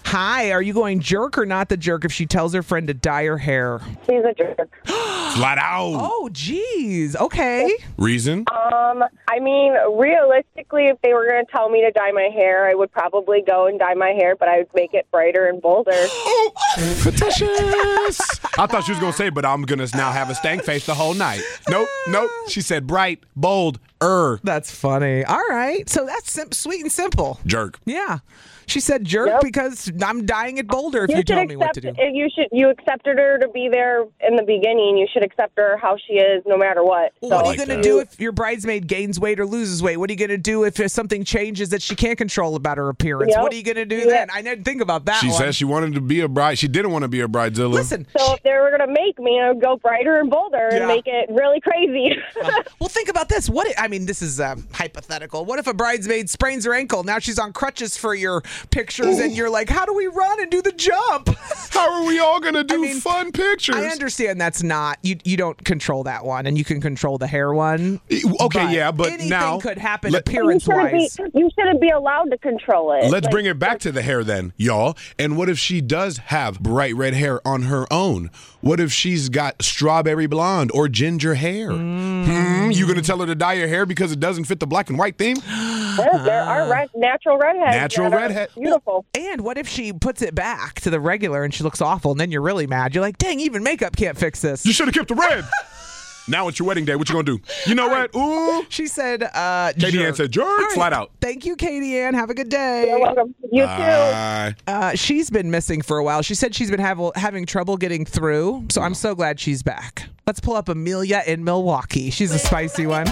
Hi, are you going jerk or not the jerk if she tells her friend to dye her hair? She's a jerk. Flat out. Oh, geez. Okay. Reason? Um, I mean, realistically, if they were going to tell me to dye my hair, I would probably go and dye my hair, but I would make it brighter and bolder. Oh, fictitious. I thought she was going to say, but I'm going to now have a stank face the whole night. Nope, nope. She said bright, bold, er. That's funny. All right. So that's sim- sweet and simple. Jerk. Yeah. She said jerk Yep. because I'm dyeing it bolder if you, should tell me what to accept- do. You should. You accepted her to be there in the beginning. You should accept her how she is, no matter what. Well, So- what are you going to do if your bridesmaid gains weight or loses weight? What are you going to do if something changes that she can't control about her appearance? Yep. What are you going to do Yeah. then? I didn't think about that She one. said she wanted to be a bride. She didn't want to be a bridezilla. Listen. So if they were going to make me, I would go brighter and bolder Yeah. and make it really crazy. Well, think about this. What if, I mean, this is um, hypothetical. What if a bridesmaid sprains her ankle? Now she's on crutches for your pictures, and you're like, how do we run and do the jump? How are we all going to do fun pictures? I understand that's not, you you don't control that one, and you can control the hair one. Okay, yeah, but anything now could happen let- appearance-wise. You shouldn't, be, you shouldn't be allowed to control it. Let's Like, bring it back to the hair then, y'all. And what if she does have bright red hair on her own? What if she's got strawberry blonde or ginger hair? Mm. Hmm, you going to tell her to dye her hair because it doesn't fit the black and white theme? There, there are red, natural redheads. Natural that are redhead. Beautiful. And what if she puts it back to the regular and she looks awful, and then you're really mad? You're like, dang, even makeup can't fix this. You should have kept the red. Now it's your wedding day. What you going to do? You know what? Ooh. She said, uh, Katie jerk. Ann said, jerk, All right. flat out. Thank you, Katie Ann. Have a good day. You're welcome. You Bye. Uh, she's been missing for a while. She said she's been have, having trouble getting through, so I'm so glad she's back. Let's pull up Amelia in Milwaukee. She's a spicy one.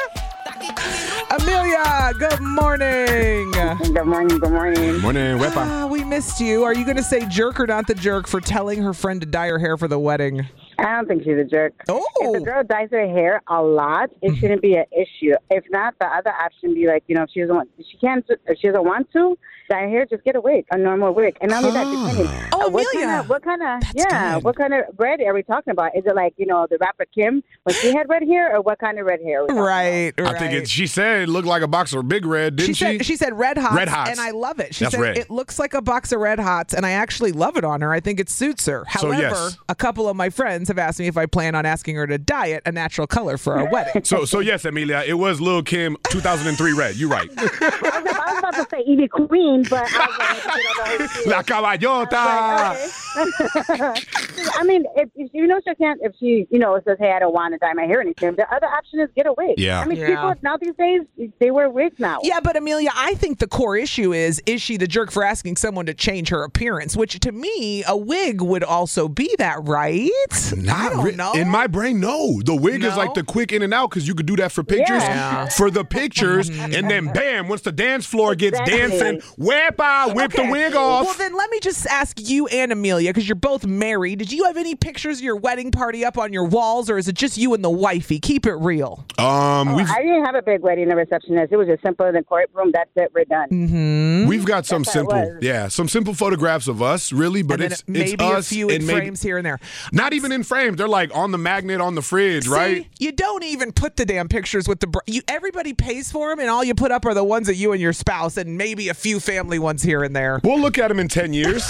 Amelia, good morning. Good morning, good morning. Morning, wepa. Ah, we missed you. Are you going to say jerk or not the jerk for telling her friend to dye her hair for the wedding? I don't think she's a jerk. Oh. If the girl dyes her hair a lot, it shouldn't be an issue. If not, the other option be like, you know, if she doesn't want, if she can't, if she doesn't want to dye her hair, just get a wig, a normal wig. And not only that, depending. Oh, uh, what Amelia. kind of, what kind of, That's yeah, good. what kind of red are we talking about? Is it like, you know, the rapper Kim when she had red hair, or what kind of red hair? Are we talking Right, right. I think it, she said it looked like a box of Big Red, didn't she she? said she said red hots, Red Hots. and I love it. She That's said red. it looks like a box of red hots, and I actually love it on her. I think it suits her. So, However, yes. a couple of my friends have asked me if I plan on asking her to dye it a natural color for our wedding. So, so yes, Amelia, it was Lil Kim two thousand three red. You're right. about? I was, I was about to say Evie Queen, but I was like, you know, the- La Caballota. Okay. I mean, if, if you know she can't, if she, you know, says, hey, I don't want to dye my hair or anything, the other option is get a wig. Yeah. I mean, Yeah. people now these days, they wear wigs now. Yeah, but Amelia, I think the core issue is, is she the jerk for asking someone to change her appearance? Which to me, a wig would also be that, right? Not I don't re- know. In my brain, no. The wig is No? like the quick in and out because you could do that for pictures. Yeah. For the pictures, and then bam, once the dance floor gets Exactly. dancing, whip I whip the Okay. wig off. Well, then let me just ask you and Amelia, because you're both married. Did you have any pictures of your wedding party up on your walls, or is it just you and the wifey? Keep it real. um, Oh, we've I didn't have a big wedding, a receptionist. It was just simple in the courtroom. That's it. We're done. Mm-hmm. we've got some That's how it simple, was. yeah, some simple photographs of us, really, but And then it's maybe it's a us few in and maybe frames here and there. not even in frames. They're like on the magnet on the fridge, See, right? you don't even put the damn pictures with the. Br- you everybody pays for them, and all you put up are the ones of you and your spouse, and maybe a few family ones here and there. We'll look at them in ten years.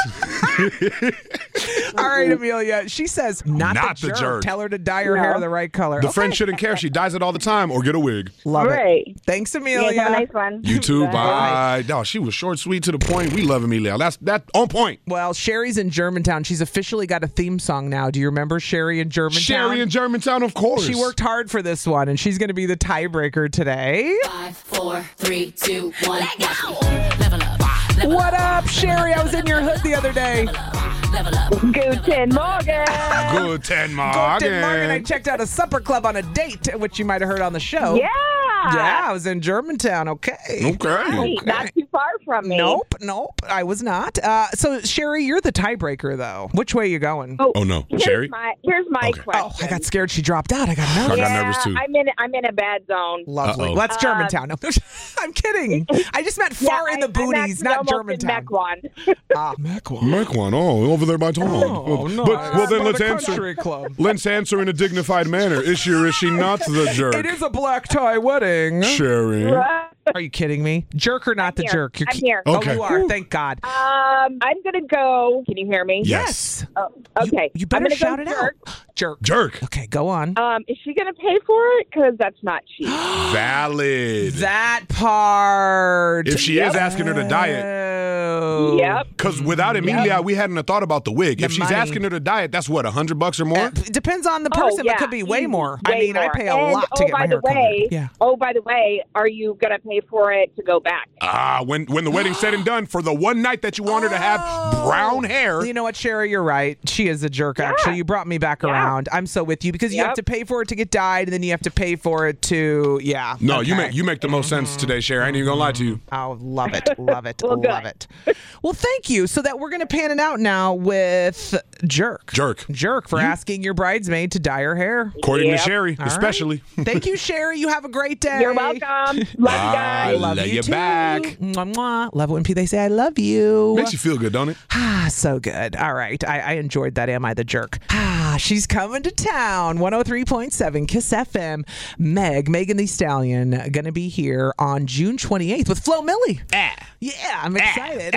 All right, Amelia. She says not, Not the, the jerk. jerk. Tell her to dye her No. hair the right color. The Okay. friend shouldn't care. She dyes it all the time or get a wig. Love Right. it. Thanks, You Amelia. guys have a nice one. You too. Bye. Bye. No, she was short, sweet, to the point. We love Amelia. That's that on point. Well, Sherry's in Germantown. She's officially got a theme song now. Do you remember Sherry in Germantown? Sherry in Germantown, of course. She worked hard for this one, and she's going to be the tiebreaker today. Five, four, three, two, one. Let go. Level up. Level What up, Sherry? I was in your hood the other day. Level up. Guten Morgen. Good ten Guten Morgen. I Morgen. checked out a supper club on a date, which you might have heard on the show. Yeah. Yeah, I was in Germantown. Okay. Okay. Not too far from me. Nope, nope, I was not. Uh, so, Sherry, you're the tiebreaker, though. Which way are you going? Oh, Oh, no. Here's Sherry? my here's my Okay. question. Oh, I got scared she dropped out. I got I nervous. got yeah, nervous, too. I'm in I'm in a bad zone. Lovely. Uh-oh. Well, that's Um, Germantown. No, I'm kidding. I just meant far Yeah, in the I- I'm booties, actually not almost in Germantown. Mequon. Ah, Mequon. Mequon, oh, over there by Tom. Oh, no. But, well, then By let's the answer. country club. Let's answer in a dignified manner. Is she or is she not the jerk? It is a black tie wedding. Sherry. Right. Are you kidding me? Jerk or not I'm the here. jerk? You're I'm ki- here. Oh, Okay. you are. Whew. Thank God. Um, I'm gonna go. Can you hear me? Yes. Oh, okay. You better I'm gonna shout go it jerk. out. Jerk. Jerk. Okay, go on. Um, is she gonna pay for it? Because that's not cheap. Valid. That part. If she is asking her to diet. Oh. Yep. Because without Emilia, Yep. we hadn't have thought about the wig. The if she's money. asking her to diet, that's what, a hundred bucks or more? Uh, it depends on the Oh, person. yeah. It could be way more. Way I mean, more. I pay a And, lot to oh, get my by hair the way, colored. Yeah. Oh, by the way, are you gonna pay for it to go back? Ah, when when the wedding's said and done, for the one night that you want her to have brown hair. You know what, Sherry? You're right. She is a jerk, actually. You brought me back around. I'm so with you because you Yep. have to pay for it to get dyed, and then you have to pay for it to, yeah. No, you okay. make you make the most sense today, Sherry. I ain't even gonna lie to you. Oh, love it. Love it. Well, love it. Well, thank you. So that we're going to pan it out now with Jerk. Jerk. Jerk for asking your bridesmaid to dye her hair. According Yep. to Sherry, All right. especially. Thank you, Sherry. You have a great day. You're welcome. Love you guys. I love you too. back. Mwah, mwah. Love it when people they say I love you. Makes you feel good, don't it? Ah, so good. All right. I, I enjoyed that. Am I the jerk? Ah, she's coming to town. one oh three point seven Kiss F M. Meg, Megan Thee Stallion, going to be here on June twenty-eighth with Flo Milli. Ah. Yeah, I'm excited.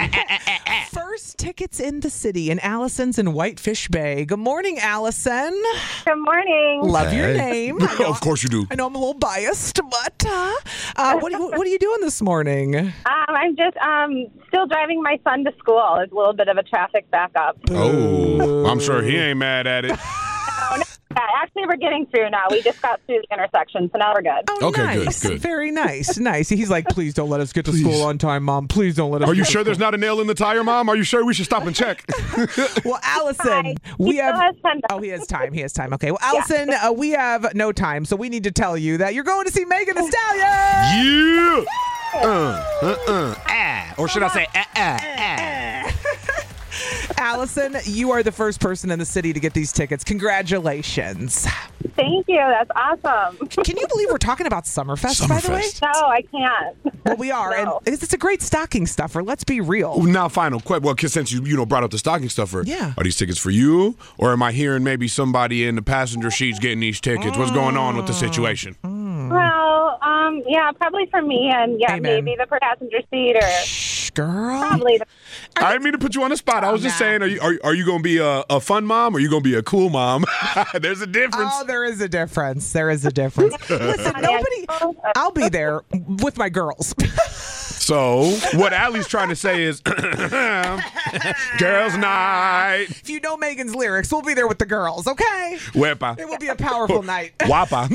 First tickets in the city, and Allison's in Whitefish Bay. Good morning, Allison. Good morning. Love your Hey. name. I know- Of course you do. I know I'm a little biased, but uh, uh, what, are you, what are you doing this morning? Um, I'm just um, still driving my son to school. There's a little bit of a traffic backup. Oh, I'm sure he ain't mad at it. Yeah, actually, we're getting through now. We just got through the intersection, so now we're good. Oh, Okay, good, nice. good. Very nice. Nice. He's like, please don't let us get to school on time, Mom. Please don't let us Are get you to sure school." there's not a nail in the tire, Mom? Are you sure we should stop and check? Well, Allison, Hi. we He still have. has time. Oh, he has time. He has time. Okay. Well, Allison, uh, we have no time, so we need to tell you that you're going to see Megan Thee Stallion. Yeah. Uh, uh, uh, ah. Or should I say, ah, ah, ah. Allison, you are the first person in the city to get these tickets. Congratulations. Thank you. That's awesome. Can you believe we're talking about Summerfest, by the way? Summerfest. No, I can't. Well, we are. No. And it's, it's a great stocking stuffer. Let's be real. Now, final question. Well, 'cause since you you know brought up the stocking stuffer, Yeah. are these tickets for you, or am I hearing maybe somebody in the passenger seats getting these tickets? What's going on with the situation? Well, um, yeah, probably for me, and yeah, Amen. maybe the passenger seat, or Shh, girl. probably the. I didn't mean to put you on the spot. I was just saying, are you are, are you going to be a, a fun mom, or are you going to be a cool mom? There's a difference. Oh, there is a difference. There is a difference. Listen, nobody. I'll be there with my girls. So what Allie's trying to say is, girls' night. If you know Megan's lyrics, we'll be there with the girls. Okay. Wepa. It will be a powerful night. Wapa.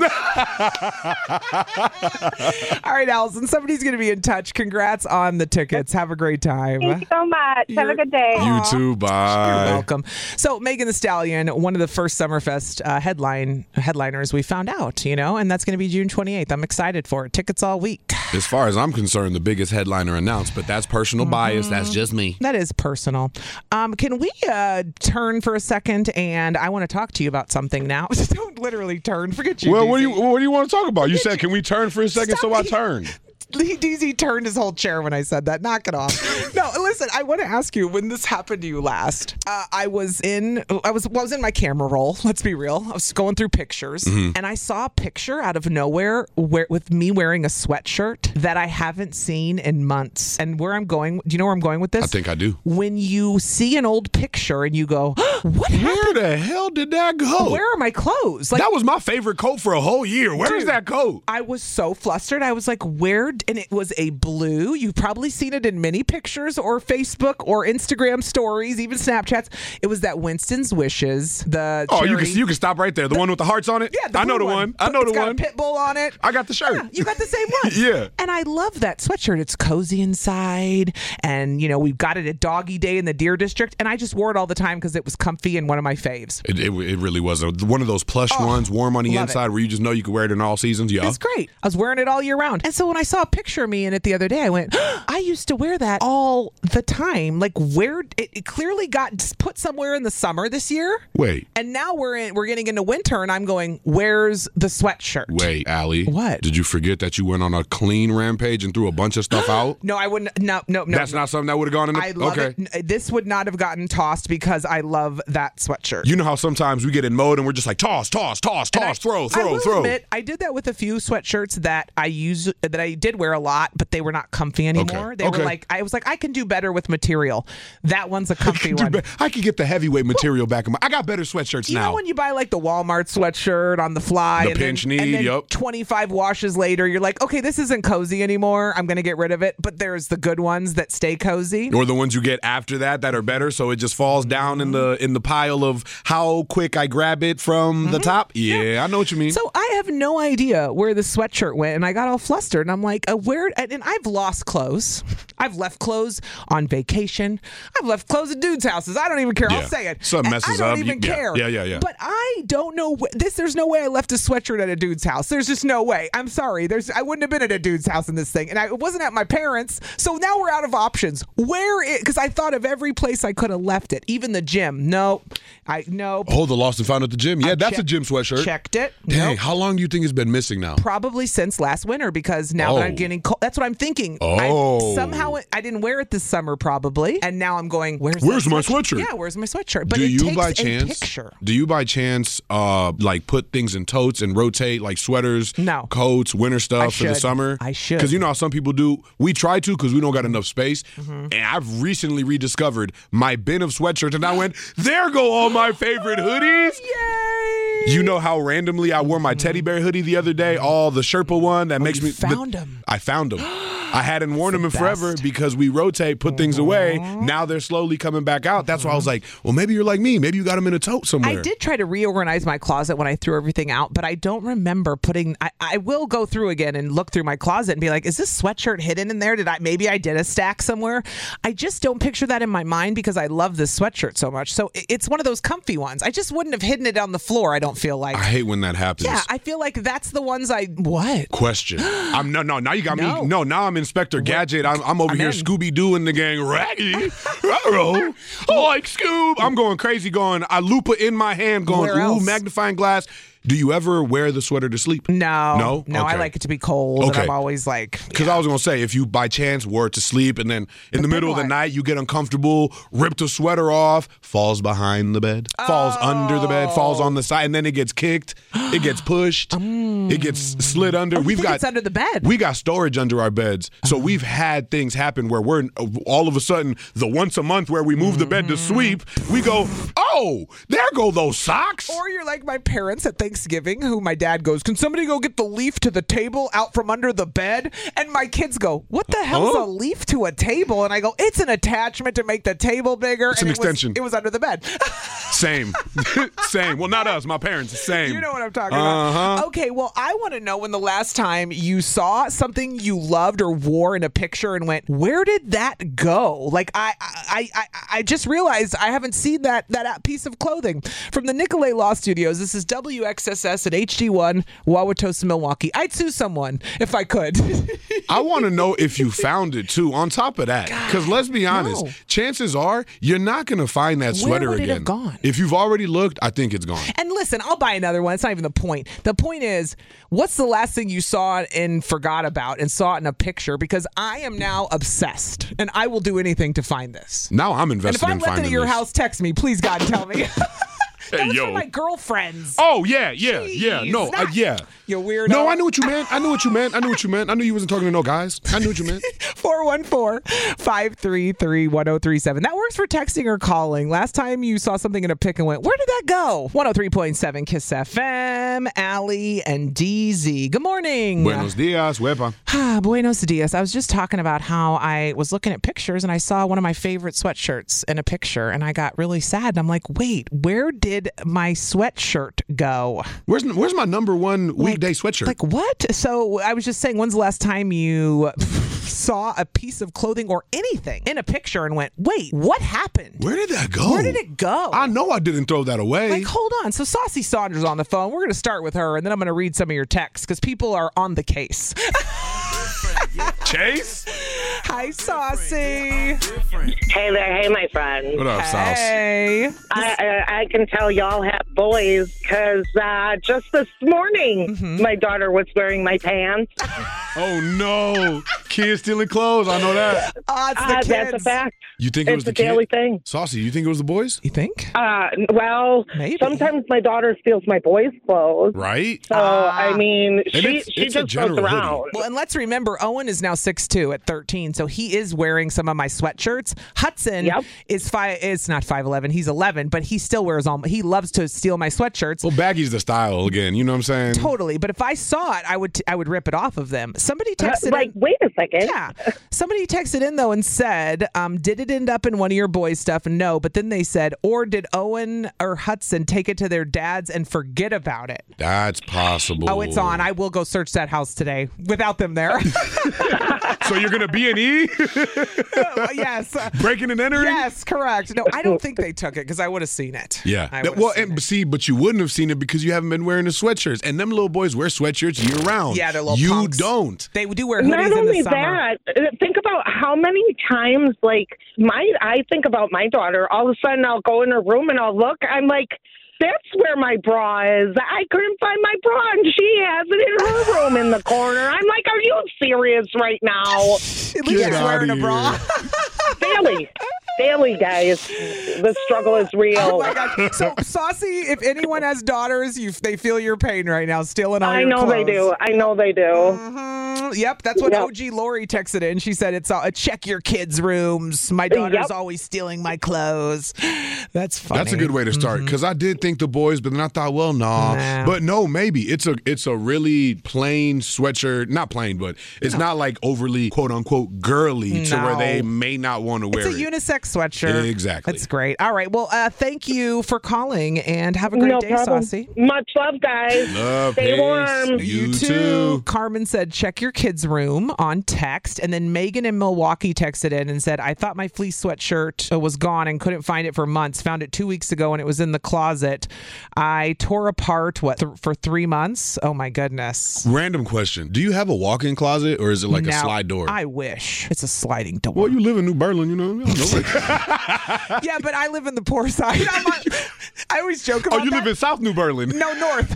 All right, Allison. Somebody's going to be in touch. Congrats on the tickets. Have a great time. Thank you so much. Have a good day. You too. Bye. You're welcome. So, Megan Thee Stallion, one of the first Summerfest uh, headline headliners we found out, you know, and that's going to be June twenty-eighth. I'm excited for it. Tickets all week. As far as I'm concerned, the biggest headliner announced, but that's personal bias. That's just me. That is personal. Um, can we uh, turn for a second? And I want to talk to you about something now. Don't literally turn. Forget you. Well, D Z. what do you what do you want to talk about? You said, can we turn for a second? Stop So I it. turned. D Z turned his whole chair when I said that. Knock it off. No, listen. I want to ask you when this happened to you last. Uh, I was in. I was. Well, I was in my camera roll. Let's be real. I was going through pictures, Mhm. and I saw a picture out of nowhere where with me wearing a sweatshirt that I haven't seen in months. And where I'm going. Do you know where I'm going with this? I think I do. When you see an old picture and you go, "What happened? Where the hell did that go? Where are my clothes?" Like, that was my favorite coat for a whole year. Where is Dude, that coat? I was so flustered. I was like, where? And it was a blue. You've probably seen it in many pictures or Facebook or Instagram stories, even Snapchats. It was that Winston's Wishes. The Oh, you cherry- can you can stop right there. The, one with the hearts on it. Yeah, the I know blue the one. I know It's the got one. a pit bull on it. I got the shirt. Yeah, you got the same one. Yeah. And I love that sweatshirt. It's cozy inside. And, you know, we've got it at Doggy Day in the Deer District. And I just wore it all the time because it was comfy and one of my faves. It, it, it really was a, one of those plush ones, warm on the love inside, it. where you just know you can wear it in all seasons. Yeah. It's great. I was wearing it all year round. And so when I saw a picture of me in it the other day, I went, I used to wear that all the time. Like, where it, it clearly got put somewhere in the summer this year. Wait. And now we're in, we're getting into winter, and I'm going, where's the sweatshirt? Wait, Allie. What? Did you forget that you went on a clean rampage and threw a bunch of stuff out? No, I wouldn't. No, no, no. That's not something that would have gone in the I love okay. it. This would not have gotten tossed because I love that sweatshirt. You know how sometimes we get in mode and we're just like toss, toss, toss, And toss, I- throw, I throw, will throw. admit, I did that with a few sweatshirts that I use that I did wear a lot, but they were not comfy anymore. Okay. They Okay. were like, I was like, I can do better with material. That one's a comfy one. Be- I could get the heavyweight material back in my. I got better sweatshirts You now. know when you buy like the Walmart sweatshirt on the fly, The and pinch then, need, and then yup. twenty-five washes later, you're like, okay, this isn't cozy anymore. I'm going to get rid of it. But there's the good ones that stay cozy. Or the ones you get after that that are better, so it just falls down in the in the pile of how quick I grab it from Mm-hmm. the top. Yeah, I know what you mean. So I have no idea where the sweatshirt went, and I got all flustered. And I'm like, uh, where? And, and I've lost clothes. I've left clothes on vacation. I've left clothes at dudes' houses. I don't even care. I'll Yeah. say it. Something And messes I don't up. even You- yeah. care. Yeah, yeah, yeah. But I don't know wh- this. There's no way I left a sweatshirt at a dude's house. There's just no way. I'm sorry. There's. I wouldn't have been at a dude's house in this thing, and I it wasn't at my parents'. So now we're out of options. Where it? Because I thought of every place I could have left it. Even the gym. No. I no. Oh, the lost and found at the gym. Yeah, I that's a checked- gym sweatshirt. Checked it. Dang, Nope. how long do you think it's been missing now? Probably since last winter, because now that I'm Oh. getting cold, that's what I'm thinking. Oh. I, somehow it, I didn't wear it this summer, probably, and now I'm going. Where's Where's that my sweatshirt? sweatshirt? Yeah, where's my sweatshirt? But do it you takes by a chance? picture. Do you by chance uh like put things in totes and rotate like sweaters, No. coats, winter stuff for the should. summer? I should. Because you know how some people do. We try to because we don't got enough space. Mm-hmm. And I've recently rediscovered my bin of sweatshirts, and I went, there go all my favorite hoodies. Yay! You know how randomly I wore my teddy bear hoodie the other day, all the Sherpa one that makes you me found the- 'em. I found them. I hadn't worn them in forever because we rotate, put things away. Now they're slowly coming back out. That's why I was like, well, maybe you're like me. Maybe you got them in a tote somewhere. I did try to reorganize my closet when I threw everything out, but I don't remember putting. I, I will go through again and look through my closet and be like, is this sweatshirt hidden in there? Did I maybe I did a stack somewhere? I just don't picture that in my mind because I love this sweatshirt so much. So it- it's one of those comfy ones. I just wouldn't have hidden it on the floor. I don't feel like. I hate when that happens. Yeah, I feel like that's the ones I what. Question. I'm no, no. Now you got No. me. No, now I'm Inspector Gadget. I'm, I'm over I'm here in. Scooby Doo and the gang. Raggy, Ruh-roh. I like Scoob. I'm going crazy. Going. I lupa in my hand. Going. Where Ooh, else? magnifying glass. Do you ever wear the sweater to sleep? No, No? no. I Okay. like it to be cold, and Okay. I'm always like, Because I was going to say, if you by chance wore it to sleep and then in the middle of the what? night you get uncomfortable, rip the sweater off, falls behind the bed, falls under the bed, falls on the side, and then it gets kicked, it gets pushed, it gets slid under. oh, you We've think got it's under the bed. We got storage under our beds. So we've had things happen where we're all of a sudden, the once a month where we move the bed to sweep, we go, oh, there go those socks. Or you're like my parents at Thanksgiving, who my dad goes, can somebody go get the leaf to the table out from under the bed? And my kids go, what the hell's Huh? a leaf to a table? And I go, it's an attachment to make the table bigger. It's and an it was- extension. It was under the bed. Same. Same. Well, not us, my parents. Same. You know what I'm talking Uh-huh. about. Okay, well, I want to know when the last time you saw something you loved or wore in a picture and went, where did that go? Like, I I, I, I just realized I haven't seen that, that piece of clothing. From the Nicolay Law Studios, this is W X S S at H D one, Wauwatosa, Milwaukee. I'd sue someone if I could. I want to know if you found it too. On top of that, because let's be honest, no. chances are you're not going to find that Where sweater would it again. have gone? If you've already looked, I think it's gone. And listen, I'll buy another one. It's not even the point. The point is, what's the last thing you saw and forgot about and saw it in a picture? Because I am now obsessed, and I will do anything to find this. Now I'm And invested if I'm in left it finding at your this. house, text me, please, God, and tell me. That Hey, was yo. for my girlfriends. Oh yeah, yeah, yeah. Jeez, No, uh, not- yeah. You weirdo. No, I knew what you meant. I knew what you meant. I knew what you meant. I knew you wasn't talking to no guys. I knew what you meant. four one four, five three three, one oh three seven. That works for texting or calling. Last time you saw something in a pic and went, where did that go? one oh three point seven Kiss F M, Allie and D Z. Good morning. Buenos dias, wepa. Ah, Buenos dias. I was just talking about how I was looking at pictures and I saw one of my favorite sweatshirts in a picture and I got really sad. And I'm like, wait, where did my sweatshirt go? Where's Where's my number one weekday sweatshirt? Like what? So I was just saying, when's the last time you saw a piece of clothing or anything in a picture and went, wait, what happened? Where did that go? Where did it go? I know I didn't throw that away. Like, hold on. So Saucy Saunders on the phone. We're going to start with her, and then I'm going to read some of your texts because people are on the case. Chase? Hi, Saucy. Hey there. Hey, my friend. What up, Sauce? Hey. I, I, I can tell y'all have boys because uh, just this morning, Mm-hmm. my daughter was wearing my pants. Oh, no. Kids stealing clothes. I know that. Oh, it's the Uh, kids. that's a fact. You think it It's was the a daily kid? thing. Saucy, you think it was the boys? You think? Uh, well, Maybe. sometimes my daughter steals my boys' clothes. Right? So, I mean, Ah. she, it's- she it's a just general goes hoodie. around. Well, and let's remember, Owen Owen is now six two at thirteen, so he is wearing some of my sweatshirts. Hudson Yep. is five. It's not five eleven. He's eleven, but he still wears all. He loves to steal my sweatshirts. Well, baggy's the style again. You know what I'm saying? Totally, but if I saw it, I would t- I would rip it off of them. Somebody texted Uh, like, in, wait a second. Yeah, somebody texted in though and said, um, "Did it end up in one of your boys' stuff?" No, but then they said, "Or did Owen or Hudson take it to their dads and forget about it?" That's possible. Oh, it's on. I will go search that house today without them there. So you're gonna be an E? Uh, yes. Breaking and entering? Yes, correct. No, I don't think they took it because I would have seen it. Yeah. I That- would've well, seen and see, but you wouldn't have seen it because you haven't been wearing the sweatshirts. And them little boys wear sweatshirts year round. Yeah, they're little You punks. don't. They do wear Not hoodies in only the summer. that, uh, think about how many times, like, my I think about my daughter. All of a sudden, I'll go in her room and I'll look. I'm like, that's where my bra is. I couldn't find my bra, and she has it in her room in the corner. I'm like, are you serious right now? At least Get she's outta wearing a here. bra. Daily. Daily, guys. The struggle is real. Oh my God. So, Saucy, if anyone has daughters, you they feel your pain right now, stealing all I your know they clothes. do. I know they do. Mhm. Yep, that's what Yep. O G Lori texted in. She said, "It's all check your kids' rooms. My daughter's Yep. always stealing my clothes." That's funny. That's a good way to start because I did think the boys, but then I thought, well, nah. Nah. But no, maybe it's a it's a really plain sweatshirt, not plain, but it's not like overly quote unquote girly to where No. they may not want to wear It's a it. unisex sweatshirt. Exactly. That's great. All right. Well, uh, thank you for calling and have a great No day, problem. Saucy. Much love, guys. Love, Stay peace. warm. You too. Carmen said, check your kids' room on text. And then Megan in Milwaukee texted in and said, I thought my fleece sweatshirt uh, was gone and couldn't find it for months. Found it two weeks ago and it was in the closet. I tore apart, what, th- for three months? Oh, my goodness. Random question: do you have a walk-in closet or is it like a Now, slide door? I wish. It's a sliding door. Well, you live in New Berlin, you know. You don't know it. Yeah, but I live in the poor side. I'm on, I always joke about Oh, you that. live in South New Berlin. No, north.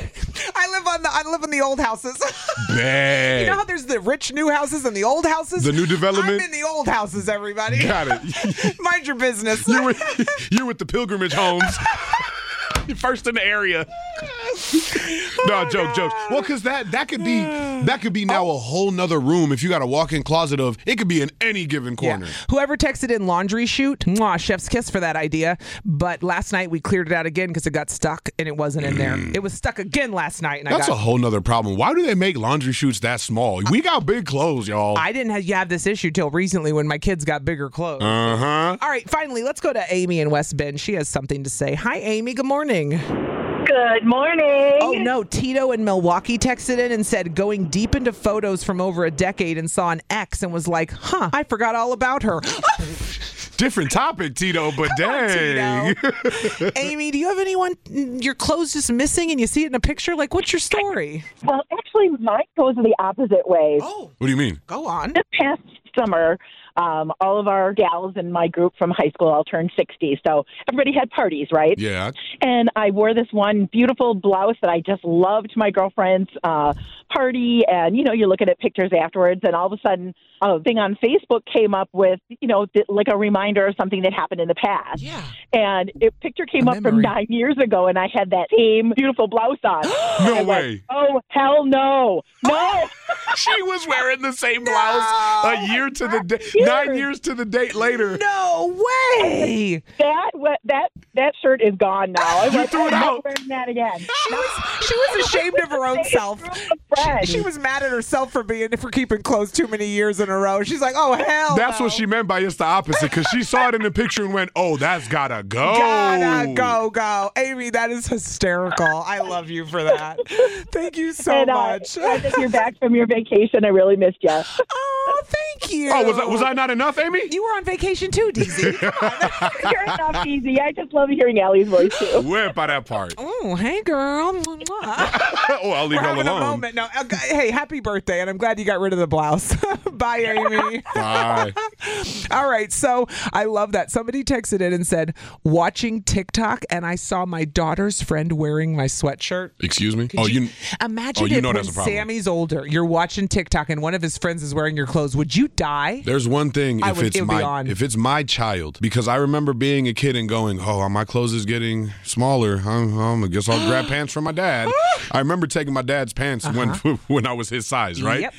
I live on the I live in the old houses. Bad. You know how there's the rich new houses and the old houses? The new development? I'm in the old houses, everybody. Got it. Mind your business. You're with, you're with the Pilgrimage Homes. You're first in the area. No, joke, jokes. Well, because that that could be that could be now a whole nother room. If you got a walk-in closet of, it could be in any given corner. Yeah. Whoever texted in laundry chute, mwah, chef's kiss for that idea. But last night we cleared it out again because it got stuck and it wasn't in there. It was stuck again last night. And That's I a got, whole nother problem. Why do they make laundry chutes that small? We got big clothes, y'all. I didn't have, have this issue till recently when my kids got bigger clothes. Uh huh. All right, finally, let's go to Amy in West Bend. She has something to say. Hi, Amy. Good morning. Good morning. Oh, no. Tito in Milwaukee texted in and said, going deep into photos from over a decade and saw an ex and was like, huh, I forgot all about her. Different topic, Tito, but dang. Tito. Amy, do you have anyone, your clothes just missing and you see it in a picture? Like, what's your story? Well, actually, mine goes the opposite way. Oh. What do you mean? Go on. This past summer, um, all of our gals in my group from high school all turned sixty. So everybody had parties, right? Yeah. And I wore this one beautiful blouse that I just loved to my girlfriend's uh, party. And, you know, you're looking at pictures afterwards, and all of a sudden, a thing on Facebook came up with, you know, th- like a reminder of something that happened in the past. Yeah. And a picture came A up from memory. nine years ago, and I had that same beautiful blouse on. No I went, way. oh, hell no. No. She was wearing the same blouse a year to the day, nine years to the date later. No way. That wa- that that shirt is gone now. I You went, threw it I'm out. not wearing that again. She was, she was ashamed of her own self. She, she was mad at herself for being for keeping clothes too many years in a row. She's like, oh, hell That's no. what she meant by it's the opposite, because she saw it in the picture and went, oh, that's gotta go. Gotta go, go. Amy, that is hysterical. I love you for that. Thank you so and, uh, much. I think you're back from your vacation. I really missed you. Oh, thank you. Oh, was I, was I not enough, Amy? You were on vacation too, D Z. Come on. You're enough, easy. I just love hearing Allie's voice too. Went by that part. Oh, hey, girl. Mwah. Oh, I'll leave We're her having a alone. moment. No, uh, hey, happy birthday, and I'm glad you got rid of the blouse. Bye, Amy. Bye. All right, so I love that. Somebody texted in and said, watching TikTok, and I saw my daughter's friend wearing my sweatshirt. Excuse me? Could Oh, you, you. imagine oh, you if know when that's a problem. Sammy's older, you're watching TikTok, and one of his friends is wearing your clothes. Would you die? There's one thing I if would- it's it would be my on. if it's my child, because I remember being a kid and going, oh, my clothes is getting smaller. I'm, I'm, I guess I'll grab pants from my dad. I remember taking my dad's pants when when I was his size, right? Yep.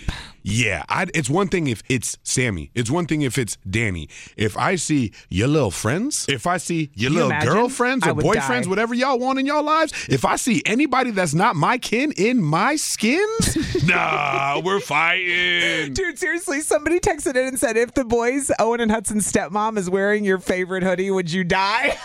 Yeah, I, it's one thing if it's Sammy. It's one thing if it's Danny. If I see your little friends, if I see your you little imagine? girlfriends I or would boyfriends, die. whatever y'all want in y'all lives, if I see anybody that's not my kin in my skins, nah, we're fighting. Dude, seriously, somebody texted in and said, if the boys, Owen and Hudson's stepmom, is wearing your favorite hoodie, would you die?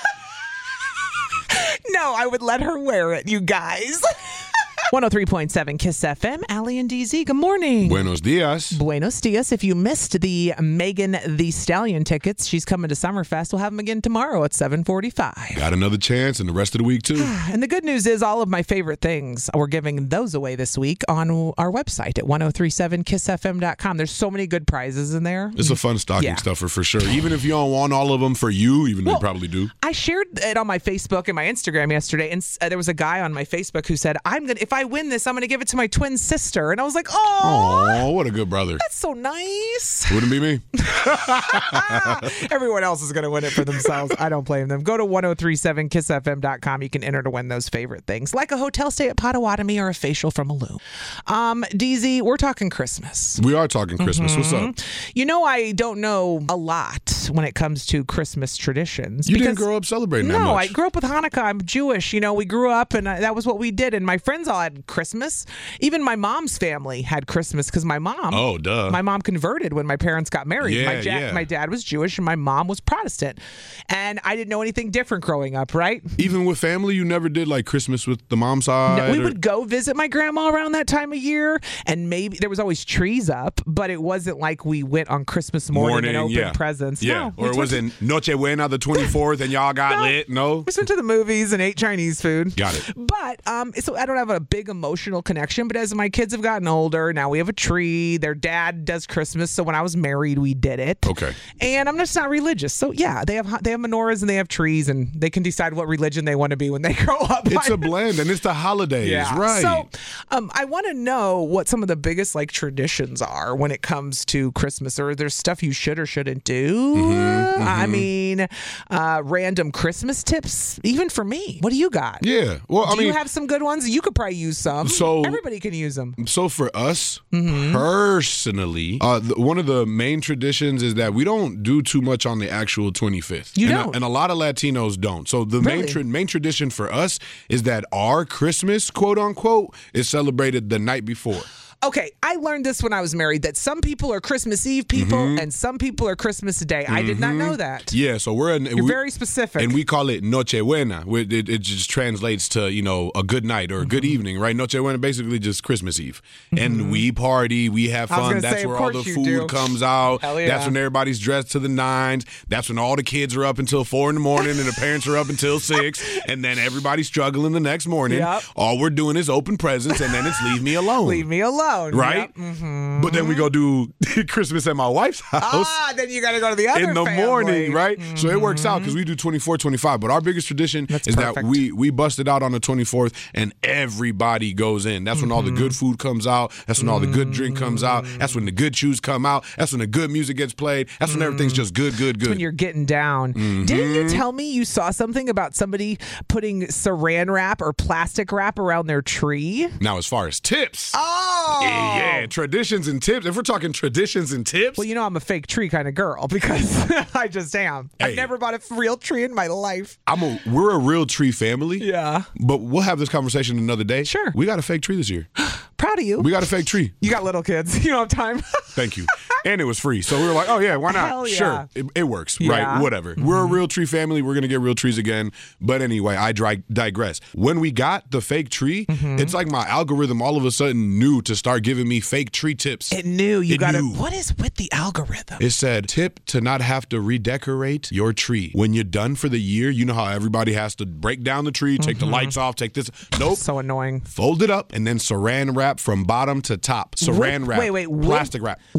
No, I would let her wear it, you guys. one oh three point seven Kiss F M, Allie and D Z. Good morning. Buenos dias. Buenos dias. If you missed the Megan Thee Stallion tickets, she's coming to Summerfest. We'll have them again tomorrow at seven forty-five. Got another chance, and the rest of the week, too. And the good news is all of my favorite things, we're giving those away this week on our website at ten thirty-seven kiss f m dot com. There's so many good prizes in there. It's a fun stocking Yeah. stuffer for sure. Even if you don't want all of them for you, even though you probably do. I shared it on my Facebook and my Instagram yesterday, and uh, there was a guy on my Facebook who said, "I'm gonna if I win this, I'm gonna give it to my twin sister." And I was like, "Oh, Oh, what a good brother. that's so nice." Wouldn't be me. Everyone else is going to win it for themselves. I don't blame them. Go to ten thirty-seven kiss f m dot com. You can enter to win those favorite things, like a hotel stay at Potawatomi or a facial from Alou. Um, D Z, we're talking Christmas. We are talking Christmas. What's up? Mhm. You know, I don't know a lot when it comes to Christmas traditions. You because- didn't grow up celebrating that No, much. I grew up with Hanukkah. I'm Jewish. You know, we grew up and uh, that was what we did. And my friends all had Christmas. Even my mom's family had Christmas because my mom. Oh, duh. My mom converted when my parents got married. Yeah, my, ja- yeah. my dad was Jewish and my mom was Protestant. And I didn't know anything different growing up, right? Even with family, you never did like Christmas with the mom side? No, we or- would go visit my grandma around that time of year, and maybe there was always trees up, but it wasn't like we went on Christmas morning, and opened yeah. presents. Yeah, No, we or it just was went in Noche Buena the twenty-fourth and y'all got lit. No? We just went to the movies and ate Chinese food. Got it. But um, so I don't have a big emotional connection. But as my kids have gotten older, now we have a tree. Their dad does Christmas, so when I was married, we did it. Okay. And I'm just not religious, so yeah, they have they have menorahs and they have trees, and they can decide what religion they want to be when they grow up. It's a blend, and it's the holidays, Yeah. right? So um, I want to know what some of the biggest like traditions are when it comes to Christmas, or there's stuff you should or shouldn't do. Mm-hmm, I mean, uh, random Christmas tips, even for me. What do you got? Yeah. Well, I do mean, you have some good ones? You could probably use some. So- everybody can use them. So for us Mm-hmm. personally, uh, th- one of the main traditions is that we don't do too much on the actual twenty-fifth. You and don't? A, and a lot of Latinos don't. So the main Really? tra- main tradition for us is that our Christmas, quote unquote, is celebrated the night before. Okay, I learned this when I was married that some people are Christmas Eve people Mm-hmm. and some people are Christmas Day. I did not know that. Yeah, so we're in, You're we- very specific. and we call it Noche Buena. It, it, it just translates to, you know, a good night or a good Mm-hmm. evening, right? Noche Buena, basically just Christmas Eve. And we party, we have I was fun. gonna That's say, of where all the course you food do. comes out. Hell yeah. That's when everybody's dressed to the nines. That's when all the kids are up until four in the morning and the parents are up until six. And then everybody's struggling the next morning. Yep. All we're doing is open presents, and then it's leave me alone. Leave me alone. Right? Yep. But then we go do Christmas at my wife's house Ah, then you got to go to the other in the family. morning, right? So it works out because we do twenty-four, twenty-five. But our biggest tradition is that perfect. we we bust it out on the twenty-fourth and everybody goes in. That's when all the good food comes out. That's when all the good drink comes out. That's when the good shoes come out. That's when the good music gets played. That's when everything's just good, good, That's when good. you're getting down. Didn't you tell me you saw something about somebody putting saran wrap or plastic wrap around their tree? Now, as far as tips, Oh! yeah, yeah, traditions and tips. If we're talking traditions and tips, Well, you know I'm a fake tree kind of girl because I just am. Hey. I've never bought a real tree in my life. I'm a we're a real tree family. Yeah. But we'll have this conversation another day. Sure. We got a fake tree this year. Proud of you. We got a fake tree. You got little kids. You don't have time. Thank you. And it was free. So we were like, oh, yeah, why not? Hell yeah. Sure. It, it works. Yeah. Right. Whatever. We're a real tree family. We're going to get real trees again. But anyway, I dri- digress. When we got the fake tree, it's like my algorithm all of a sudden knew to start giving me fake tree tips. It knew you It got to. knew. What is with the algorithm? It said, tip to not have to redecorate your tree. When you're done for the year, you know how everybody has to break down the tree, take the lights off, take this. Nope. So annoying. Fold it up and then saran wrap from bottom to top. Saran With- wrap. Wait, wait. with- Plastic wrap. With the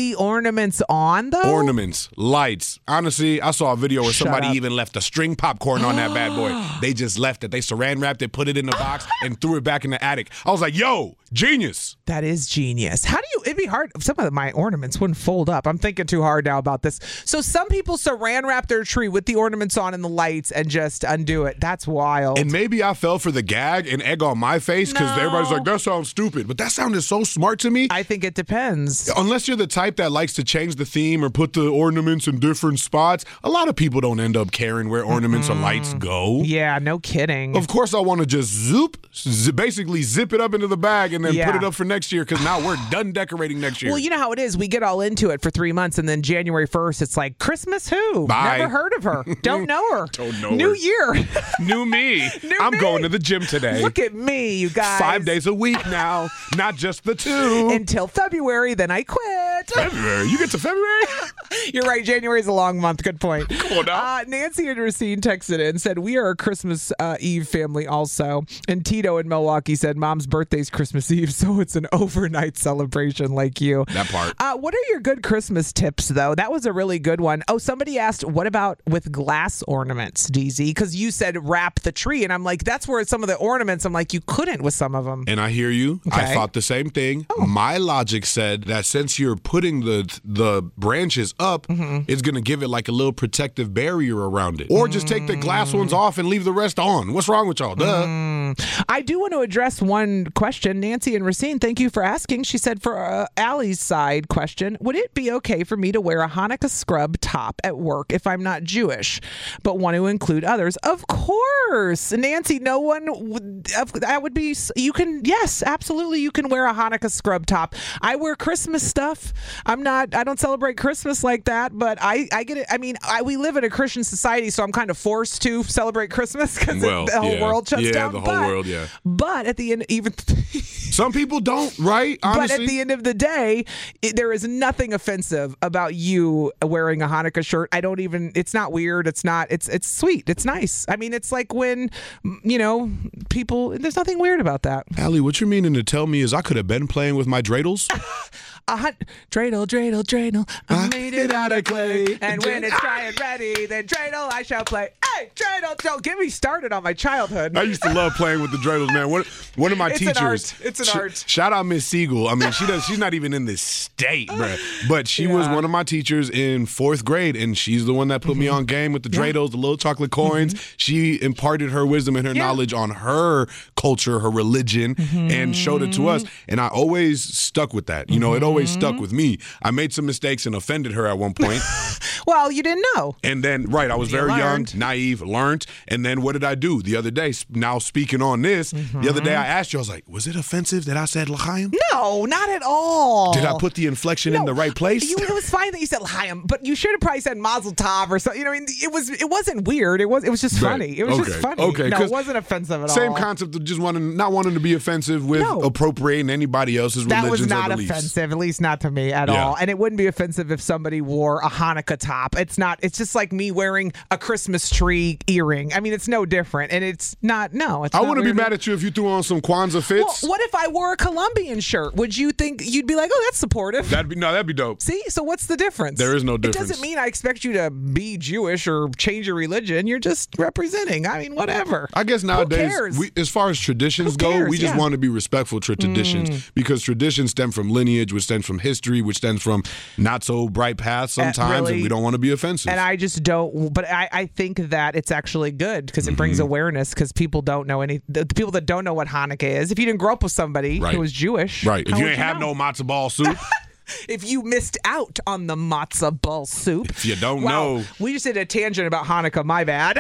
the ornaments on, though? Ornaments, lights. Honestly, I saw a video where Shut somebody up. even left a string popcorn on that bad boy. They just left it. They saran wrapped it, put it in the box, and threw it back in the attic. I was like, yo, genius. That is genius. How do you, it'd be hard, some of my ornaments wouldn't fold up. I'm thinking too hard now about this. So some people saran wrap their tree with the ornaments on and the lights and just undo it. That's wild. And maybe I fell for the gag and egg on my face because No. everybody's like, that sounds stupid. But that sounded so smart to me. I think it depends. Unless you're the type that likes to change the theme or put the ornaments in different spots, a lot of people don't end up caring where ornaments or lights go. Yeah, no kidding. Of course, I want to just zoop, z- basically zip it up into the bag and then Yeah. put it up for next year because now we're done decorating next year. Well, you know how it is. We get all into it for three months, and then January first, it's like, Christmas who? Bye. Never heard of her. Don't know her. Don't know New her. year. New me. New I'm me. going to the gym today. Look at me, you guys. Five days a week now, not just the two. Until February, then I quit. February. You get to February? You're right. January's a long month. Good point. Come on now. Uh, Nancy and Racine texted in and said, we are a Christmas uh, Eve family also. And Tito in Milwaukee said, Mom's birthday's Christmas Eve, so it's an overnight celebration like you. That part. Uh, what are your good Christmas tips, though? That was a really good one. Oh, somebody asked, what about with glass ornaments, D Z? Because you said wrap the tree. And I'm like, that's where some of the ornaments, I'm like, you couldn't with some of them. And I hear you. I Okay. thought the same thing. Oh. My logic said that since you're putting the the branches up, Mm-hmm. it's going to give it like a little protective barrier around it. Or just take the glass ones off and leave the rest on. What's wrong with y'all? Duh. Mm. I do want to address one question. Nancy and Racine, thank you for asking. She said, for uh, Allie's side question, would it be okay for me to wear a Hanukkah scrub top at work if I'm not Jewish, but want to include others? Of course. Nancy, no one would, that would be, you can, yes, absolutely. You can wear a Hanukkah scrub top. I wear Christmas stuff. I'm not, I don't celebrate Christmas like that, but I, I get it. I mean, I, we live in a Christian society, so I'm kind of forced to celebrate Christmas because Well, the whole yeah. world shuts yeah, down. the whole but, world, yeah. But at the end, even some people don't, right? Honestly. But at the end of the day, it, there is nothing offensive about you wearing a Hanukkah shirt. I don't even. It's not weird. It's not. It's it's sweet. It's nice. I mean, it's like when you know people. There's nothing weird about that. Allie, what you're meaning to tell me is I could have been playing with my dreidels? A hot dreidel, dreidel, dreidel. I I made it out of clay, and when it's dry and ready, then dreidel I shall play. Hey, dreidel, don't get me started on my childhood. I used to love playing with the dreidels, man. One, one of my It's an teachers. art. It's an sh- art. Shout out Miss Siegel. I mean, she does. She's not even in this state, bruh. But she was Yeah. one of my teachers in fourth grade, and she's the one that put me on game with the dreidels, the little chocolate coins. She imparted her wisdom and her Yeah. knowledge on her culture, her religion, and showed it to us. And I always stuck with that. You know, it always stuck with me. I made some mistakes and offended her at one point. Well, you didn't know. And then, right, I was You very learned. young, naive, learned. And then what did I do? The other day, sp- now speaking on this, the other day I asked you, I was like, was it offensive that I said L'chaim? No, not at all. Did I put the inflection in No, the right place? You, it was fine that you said L'chaim, but you should have probably said Mazel Tov or something. You know, I mean, it was it wasn't weird. It was it was just Right. funny. It was Okay. just funny. Okay, No, 'cause it wasn't offensive at Same all. concept of just wanting, not wanting to be offensive with No. appropriating anybody else's That religions was not or beliefs. offensive, at least not to me at Yeah. all. And it wouldn't be offensive if somebody wore a Hanukkah top. It's not. It's just like me wearing a Christmas tree earring. I mean, it's no different, and it's not. No, it's I not wouldn't be weird. mad at you if you threw on some Kwanzaa Well, fits. what if I wore a Colombian shirt? Would you think you'd be like, "Oh, that's supportive"? That'd be no, that'd be dope. See, so what's the difference? There is no It difference. doesn't mean I expect you to be Jewish or change your religion. You're just representing. I mean, whatever. I guess Who nowadays, cares? we, as far as traditions Who go, cares? we just Yeah. want to be respectful to traditions Mm. because traditions stem from lineage, which stems from history, which stems from not so bright paths sometimes, really- and we don't want to be offensive. And I just don't. But I, I think that it's actually good because it brings Mm-hmm. awareness. Because people don't know any. The, the people that don't know what Hanukkah is. If you didn't grow up with somebody Right. who was Jewish, right. If how you would ain't have know? no matzo ball soup, If you missed out on the matzah ball soup, if you don't wow, know, we just did a tangent about Hanukkah. My bad.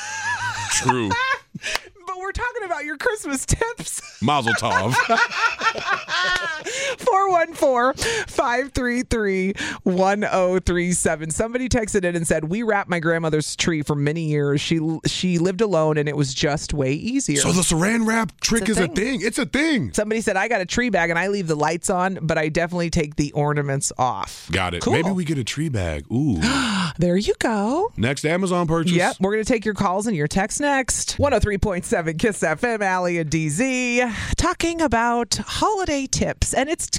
true. But we're talking about your Christmas tips. Mazel tov. four one four, five three three, one zero three seven. Somebody texted in and said, we wrapped my grandmother's tree for many years. She she lived alone and it was just way easier. So the saran wrap trick It's is a a thing. It's a thing. Somebody said, I got a tree bag and I leave the lights on, but I definitely take the ornaments off. Got it. Cool. Maybe we get a tree bag. Ooh. There you go. Next Amazon purchase. Yep, we're going to take your calls and your texts next. one oh three point seven Kiss F M, Allie and D Z, talking about holiday tips. And it's kind of turned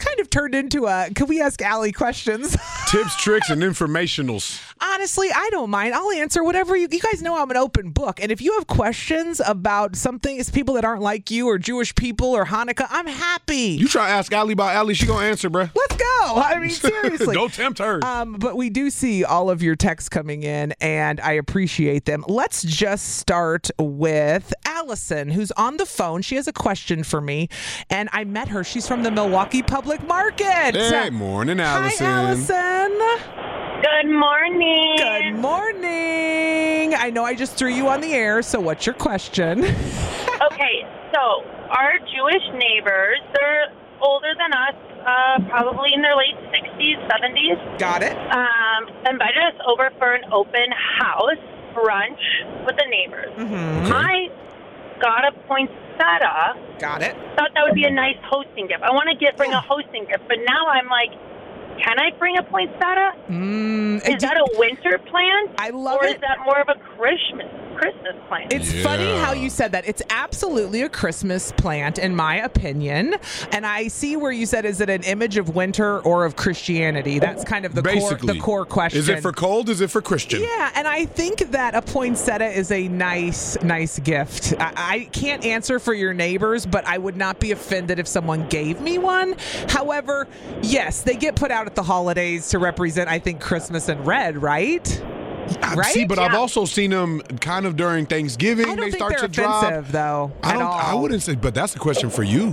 turned into a, can we ask Allie questions? Tips, tricks, and informationals. Honestly, I don't mind. I'll answer whatever you, you guys know I'm an open book. And if you have questions about something, it's people that aren't like you or Jewish people or Hanukkah, I'm happy. You try to ask Allie about Allie, she gonna answer, bruh. Let's go. I mean, seriously. Don't tempt her. Um, but we do see all of your texts coming in, and I appreciate them. Let's just start with Allison, who's on the phone. She has a question for me, and I met her. She's from the Milwaukee Public Market. Hey, morning, Allison. Hi, Allison. Good morning. Good morning. I know I just threw you on the air, so what's your question? Okay, so our Jewish neighbors, they're older than us, uh, probably in their late sixties, seventies. Got it. Um, invited us over for an open house brunch with the neighbors. Mm-hmm. I got a poinsettia. Got it. Thought that would be a nice hosting gift. I want to get bring a hosting gift, but now I'm like, can I bring a poinsettia? Mm, is that a winter plant? I love or it. Or is that more of a Christmas Christmas plant? It's Yeah. funny how you said that. It's absolutely a Christmas plant, in my opinion. And I see where you said, is it an image of winter or of Christianity? That's kind of the core, Basically. the core question. Is it for cold? Is it for Christian? Yeah, and I think that a poinsettia is a nice, nice gift. I, I can't answer for your neighbors, but I would not be offended if someone gave me one. However, yes, they get put out at the holidays to represent, I think, Christmas and red, right? I Right? see, but I've Yeah. also seen them kind of during Thanksgiving. I don't they think start they're to drop. offensive, though, I at don't. all. I wouldn't say, but that's the question for you.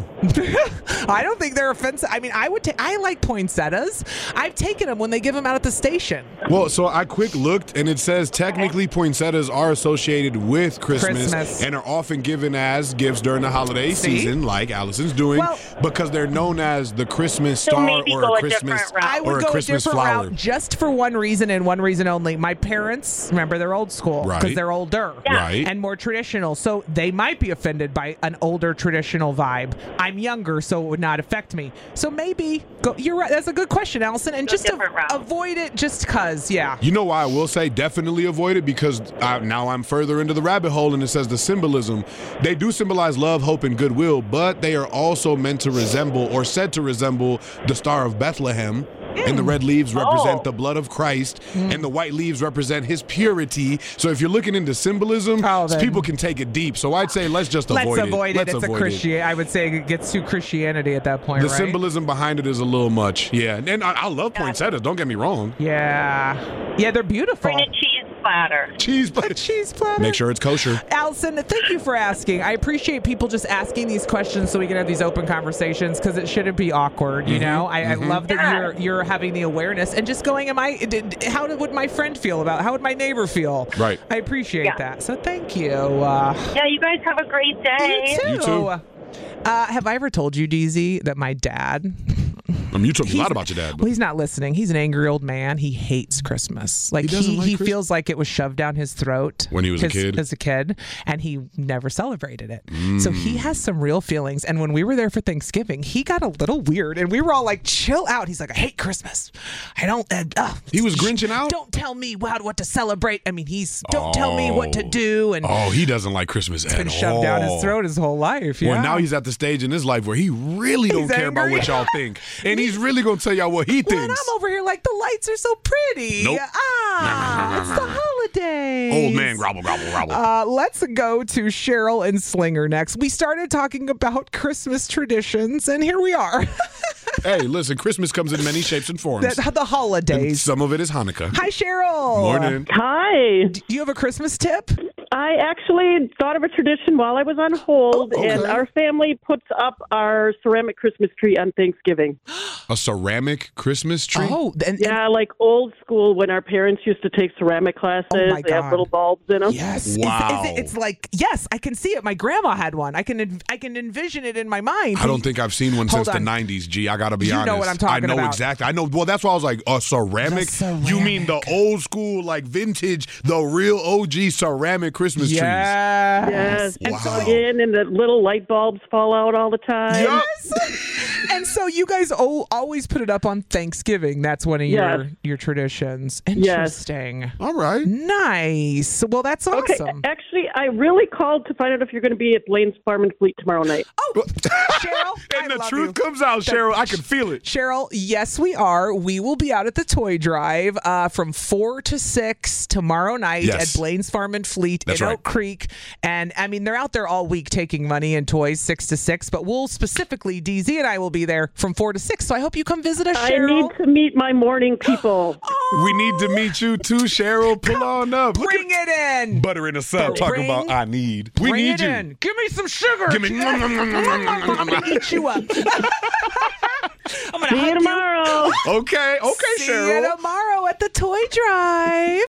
I don't think they're offensive. I mean, I would. Ta- I like poinsettias. I've taken them when they give them out at the station. Well, so I quick looked, and it says technically poinsettias are associated with Christmas, Christmas. and are often given as gifts during the holiday See? season, like Allison's doing, Well- because they're known as the Christmas So star maybe or go a a Christmas different route. I would or a go Christmas a different flower. route just for one reason and one reason only. My parents, remember, they're old school because Right. they're older Right. and more traditional. So they might be offended by an older traditional vibe. I'm younger, so it would not affect me. So maybe go. You're right. That's a good question, Allison. And Go just a- different route. avoid it just because. Yeah. You know why I will say definitely avoid it? Because I, now I'm further into the rabbit hole, and it says the symbolism. They do symbolize love, hope, and goodwill, but they are also meant to resemble or said to resemble the Star of Bethlehem. And the red leaves represent Oh. the blood of Christ, and the white leaves represent his purity. So if you're looking into symbolism, Oh, then- people can take it deep. So I'd say let's just Let's avoid it. avoid it. Let's It's a avoid Christian. I would say it gets too Christianity at that point, The right? symbolism behind it is a little much. Yeah, and I, I love poinsettias. Don't get me wrong. Yeah. Yeah, they're beautiful. Bring a cheese platter. Cheese, A cheese platter. Make sure it's kosher. Allison, thank you for asking. I appreciate people just asking these questions so we can have these open conversations because it shouldn't be awkward. You Mhm, know, I, mhm. I love that Yeah. you're you're having the awareness and just going. Am I? Did, how would my friend feel about? How would my neighbor feel? Right. I appreciate Yeah. that. So thank you. Uh, Yeah, you guys have a great day. you too. You too. Uh, have I ever told you, D Z, that my dad? I mean, you told me a He's- lot about your dad. Well, But he's not listening. He's an angry old man. He hates Christmas. Like He he, doesn't he, like Christmas? feels like it was shoved down his throat When he was a his- kid? As a kid, and he never celebrated it. So he Mm. has some real feelings. And when we were there for Thanksgiving, he got a little weird, and we were all like, "Chill out." He's like, "I hate Christmas. I don't." Uh, uh, He was grinching out? Don't tell me what what to celebrate. I mean, he's don't tell me what to Oh. do. And oh, he doesn't like Christmas at been all. shoved down his throat his whole life. Yeah. Well, now he's at the stage in his life where he really don't He's care about angry. what y'all think, and he's really gonna tell y'all what he Well, and thinks. I'm over here like the lights are so pretty. Nope. Ah, it's the holidays. Old man, grobble, grobble, grobble. Uh, let's go to Cheryl and Slinger next. We started talking about Christmas traditions, and here we are. Hey, listen, Christmas comes in many shapes and forms. the, the holidays. And some of it is Hanukkah. Hi, Cheryl. Morning. Hi. Do you have a Christmas tip? I actually thought of a tradition while I was on hold, Oh, okay. and our family puts up our ceramic Christmas tree on Thanksgiving. A ceramic Christmas tree? Oh, and, Yeah, like old school when our parents used to take ceramic classes. Oh, my they have God. little bulbs in them. yes. Is- Wow. Is, it, it's like, yes, I can see it. My grandma had one. I can en- I can envision it in my mind. I don't think I've seen one Hold since the on. nineties, G. I got to be You know honest. what I'm talking I know about. exactly. I know. Well, that's why I was like, a ceramic? The You mean the ceramic. old school, like vintage, the real O G ceramic Christmas trees? Yes. Yes, and Wow. plug in, and the little light bulbs fall out all the time. Yup. And so you guys o- always put it up on Thanksgiving. That's one of Yes. your, your traditions. Yes. Interesting. All right. Nice. Well, that's Okay, awesome. actually, I really called to find out if you're going to be at Blaine's Farm and Fleet tomorrow night. Oh, Cheryl, And I the love truth you. comes out, Cheryl. I can feel it. Cheryl, yes, we are. We will be out at the toy drive uh, from four to six tomorrow night Yes. at Blaine's Farm and Fleet That's in right. Oak Creek. And I mean, they're out there all week taking money and toys six to six, but we'll specifically, D Z and I will be there from four to six. So I hope you come visit us, I Cheryl. need to meet my morning people. We need to meet you too, Cheryl. Pull on up. Look Bring it in. at butter in a sub talking Bring- about I need. We Bring need it you. in. Give me some sugar. Give me. I'm going to eat you up. I'm gonna See you hug tomorrow. Okay, okay, See Cheryl. you tomorrow at the toy drive.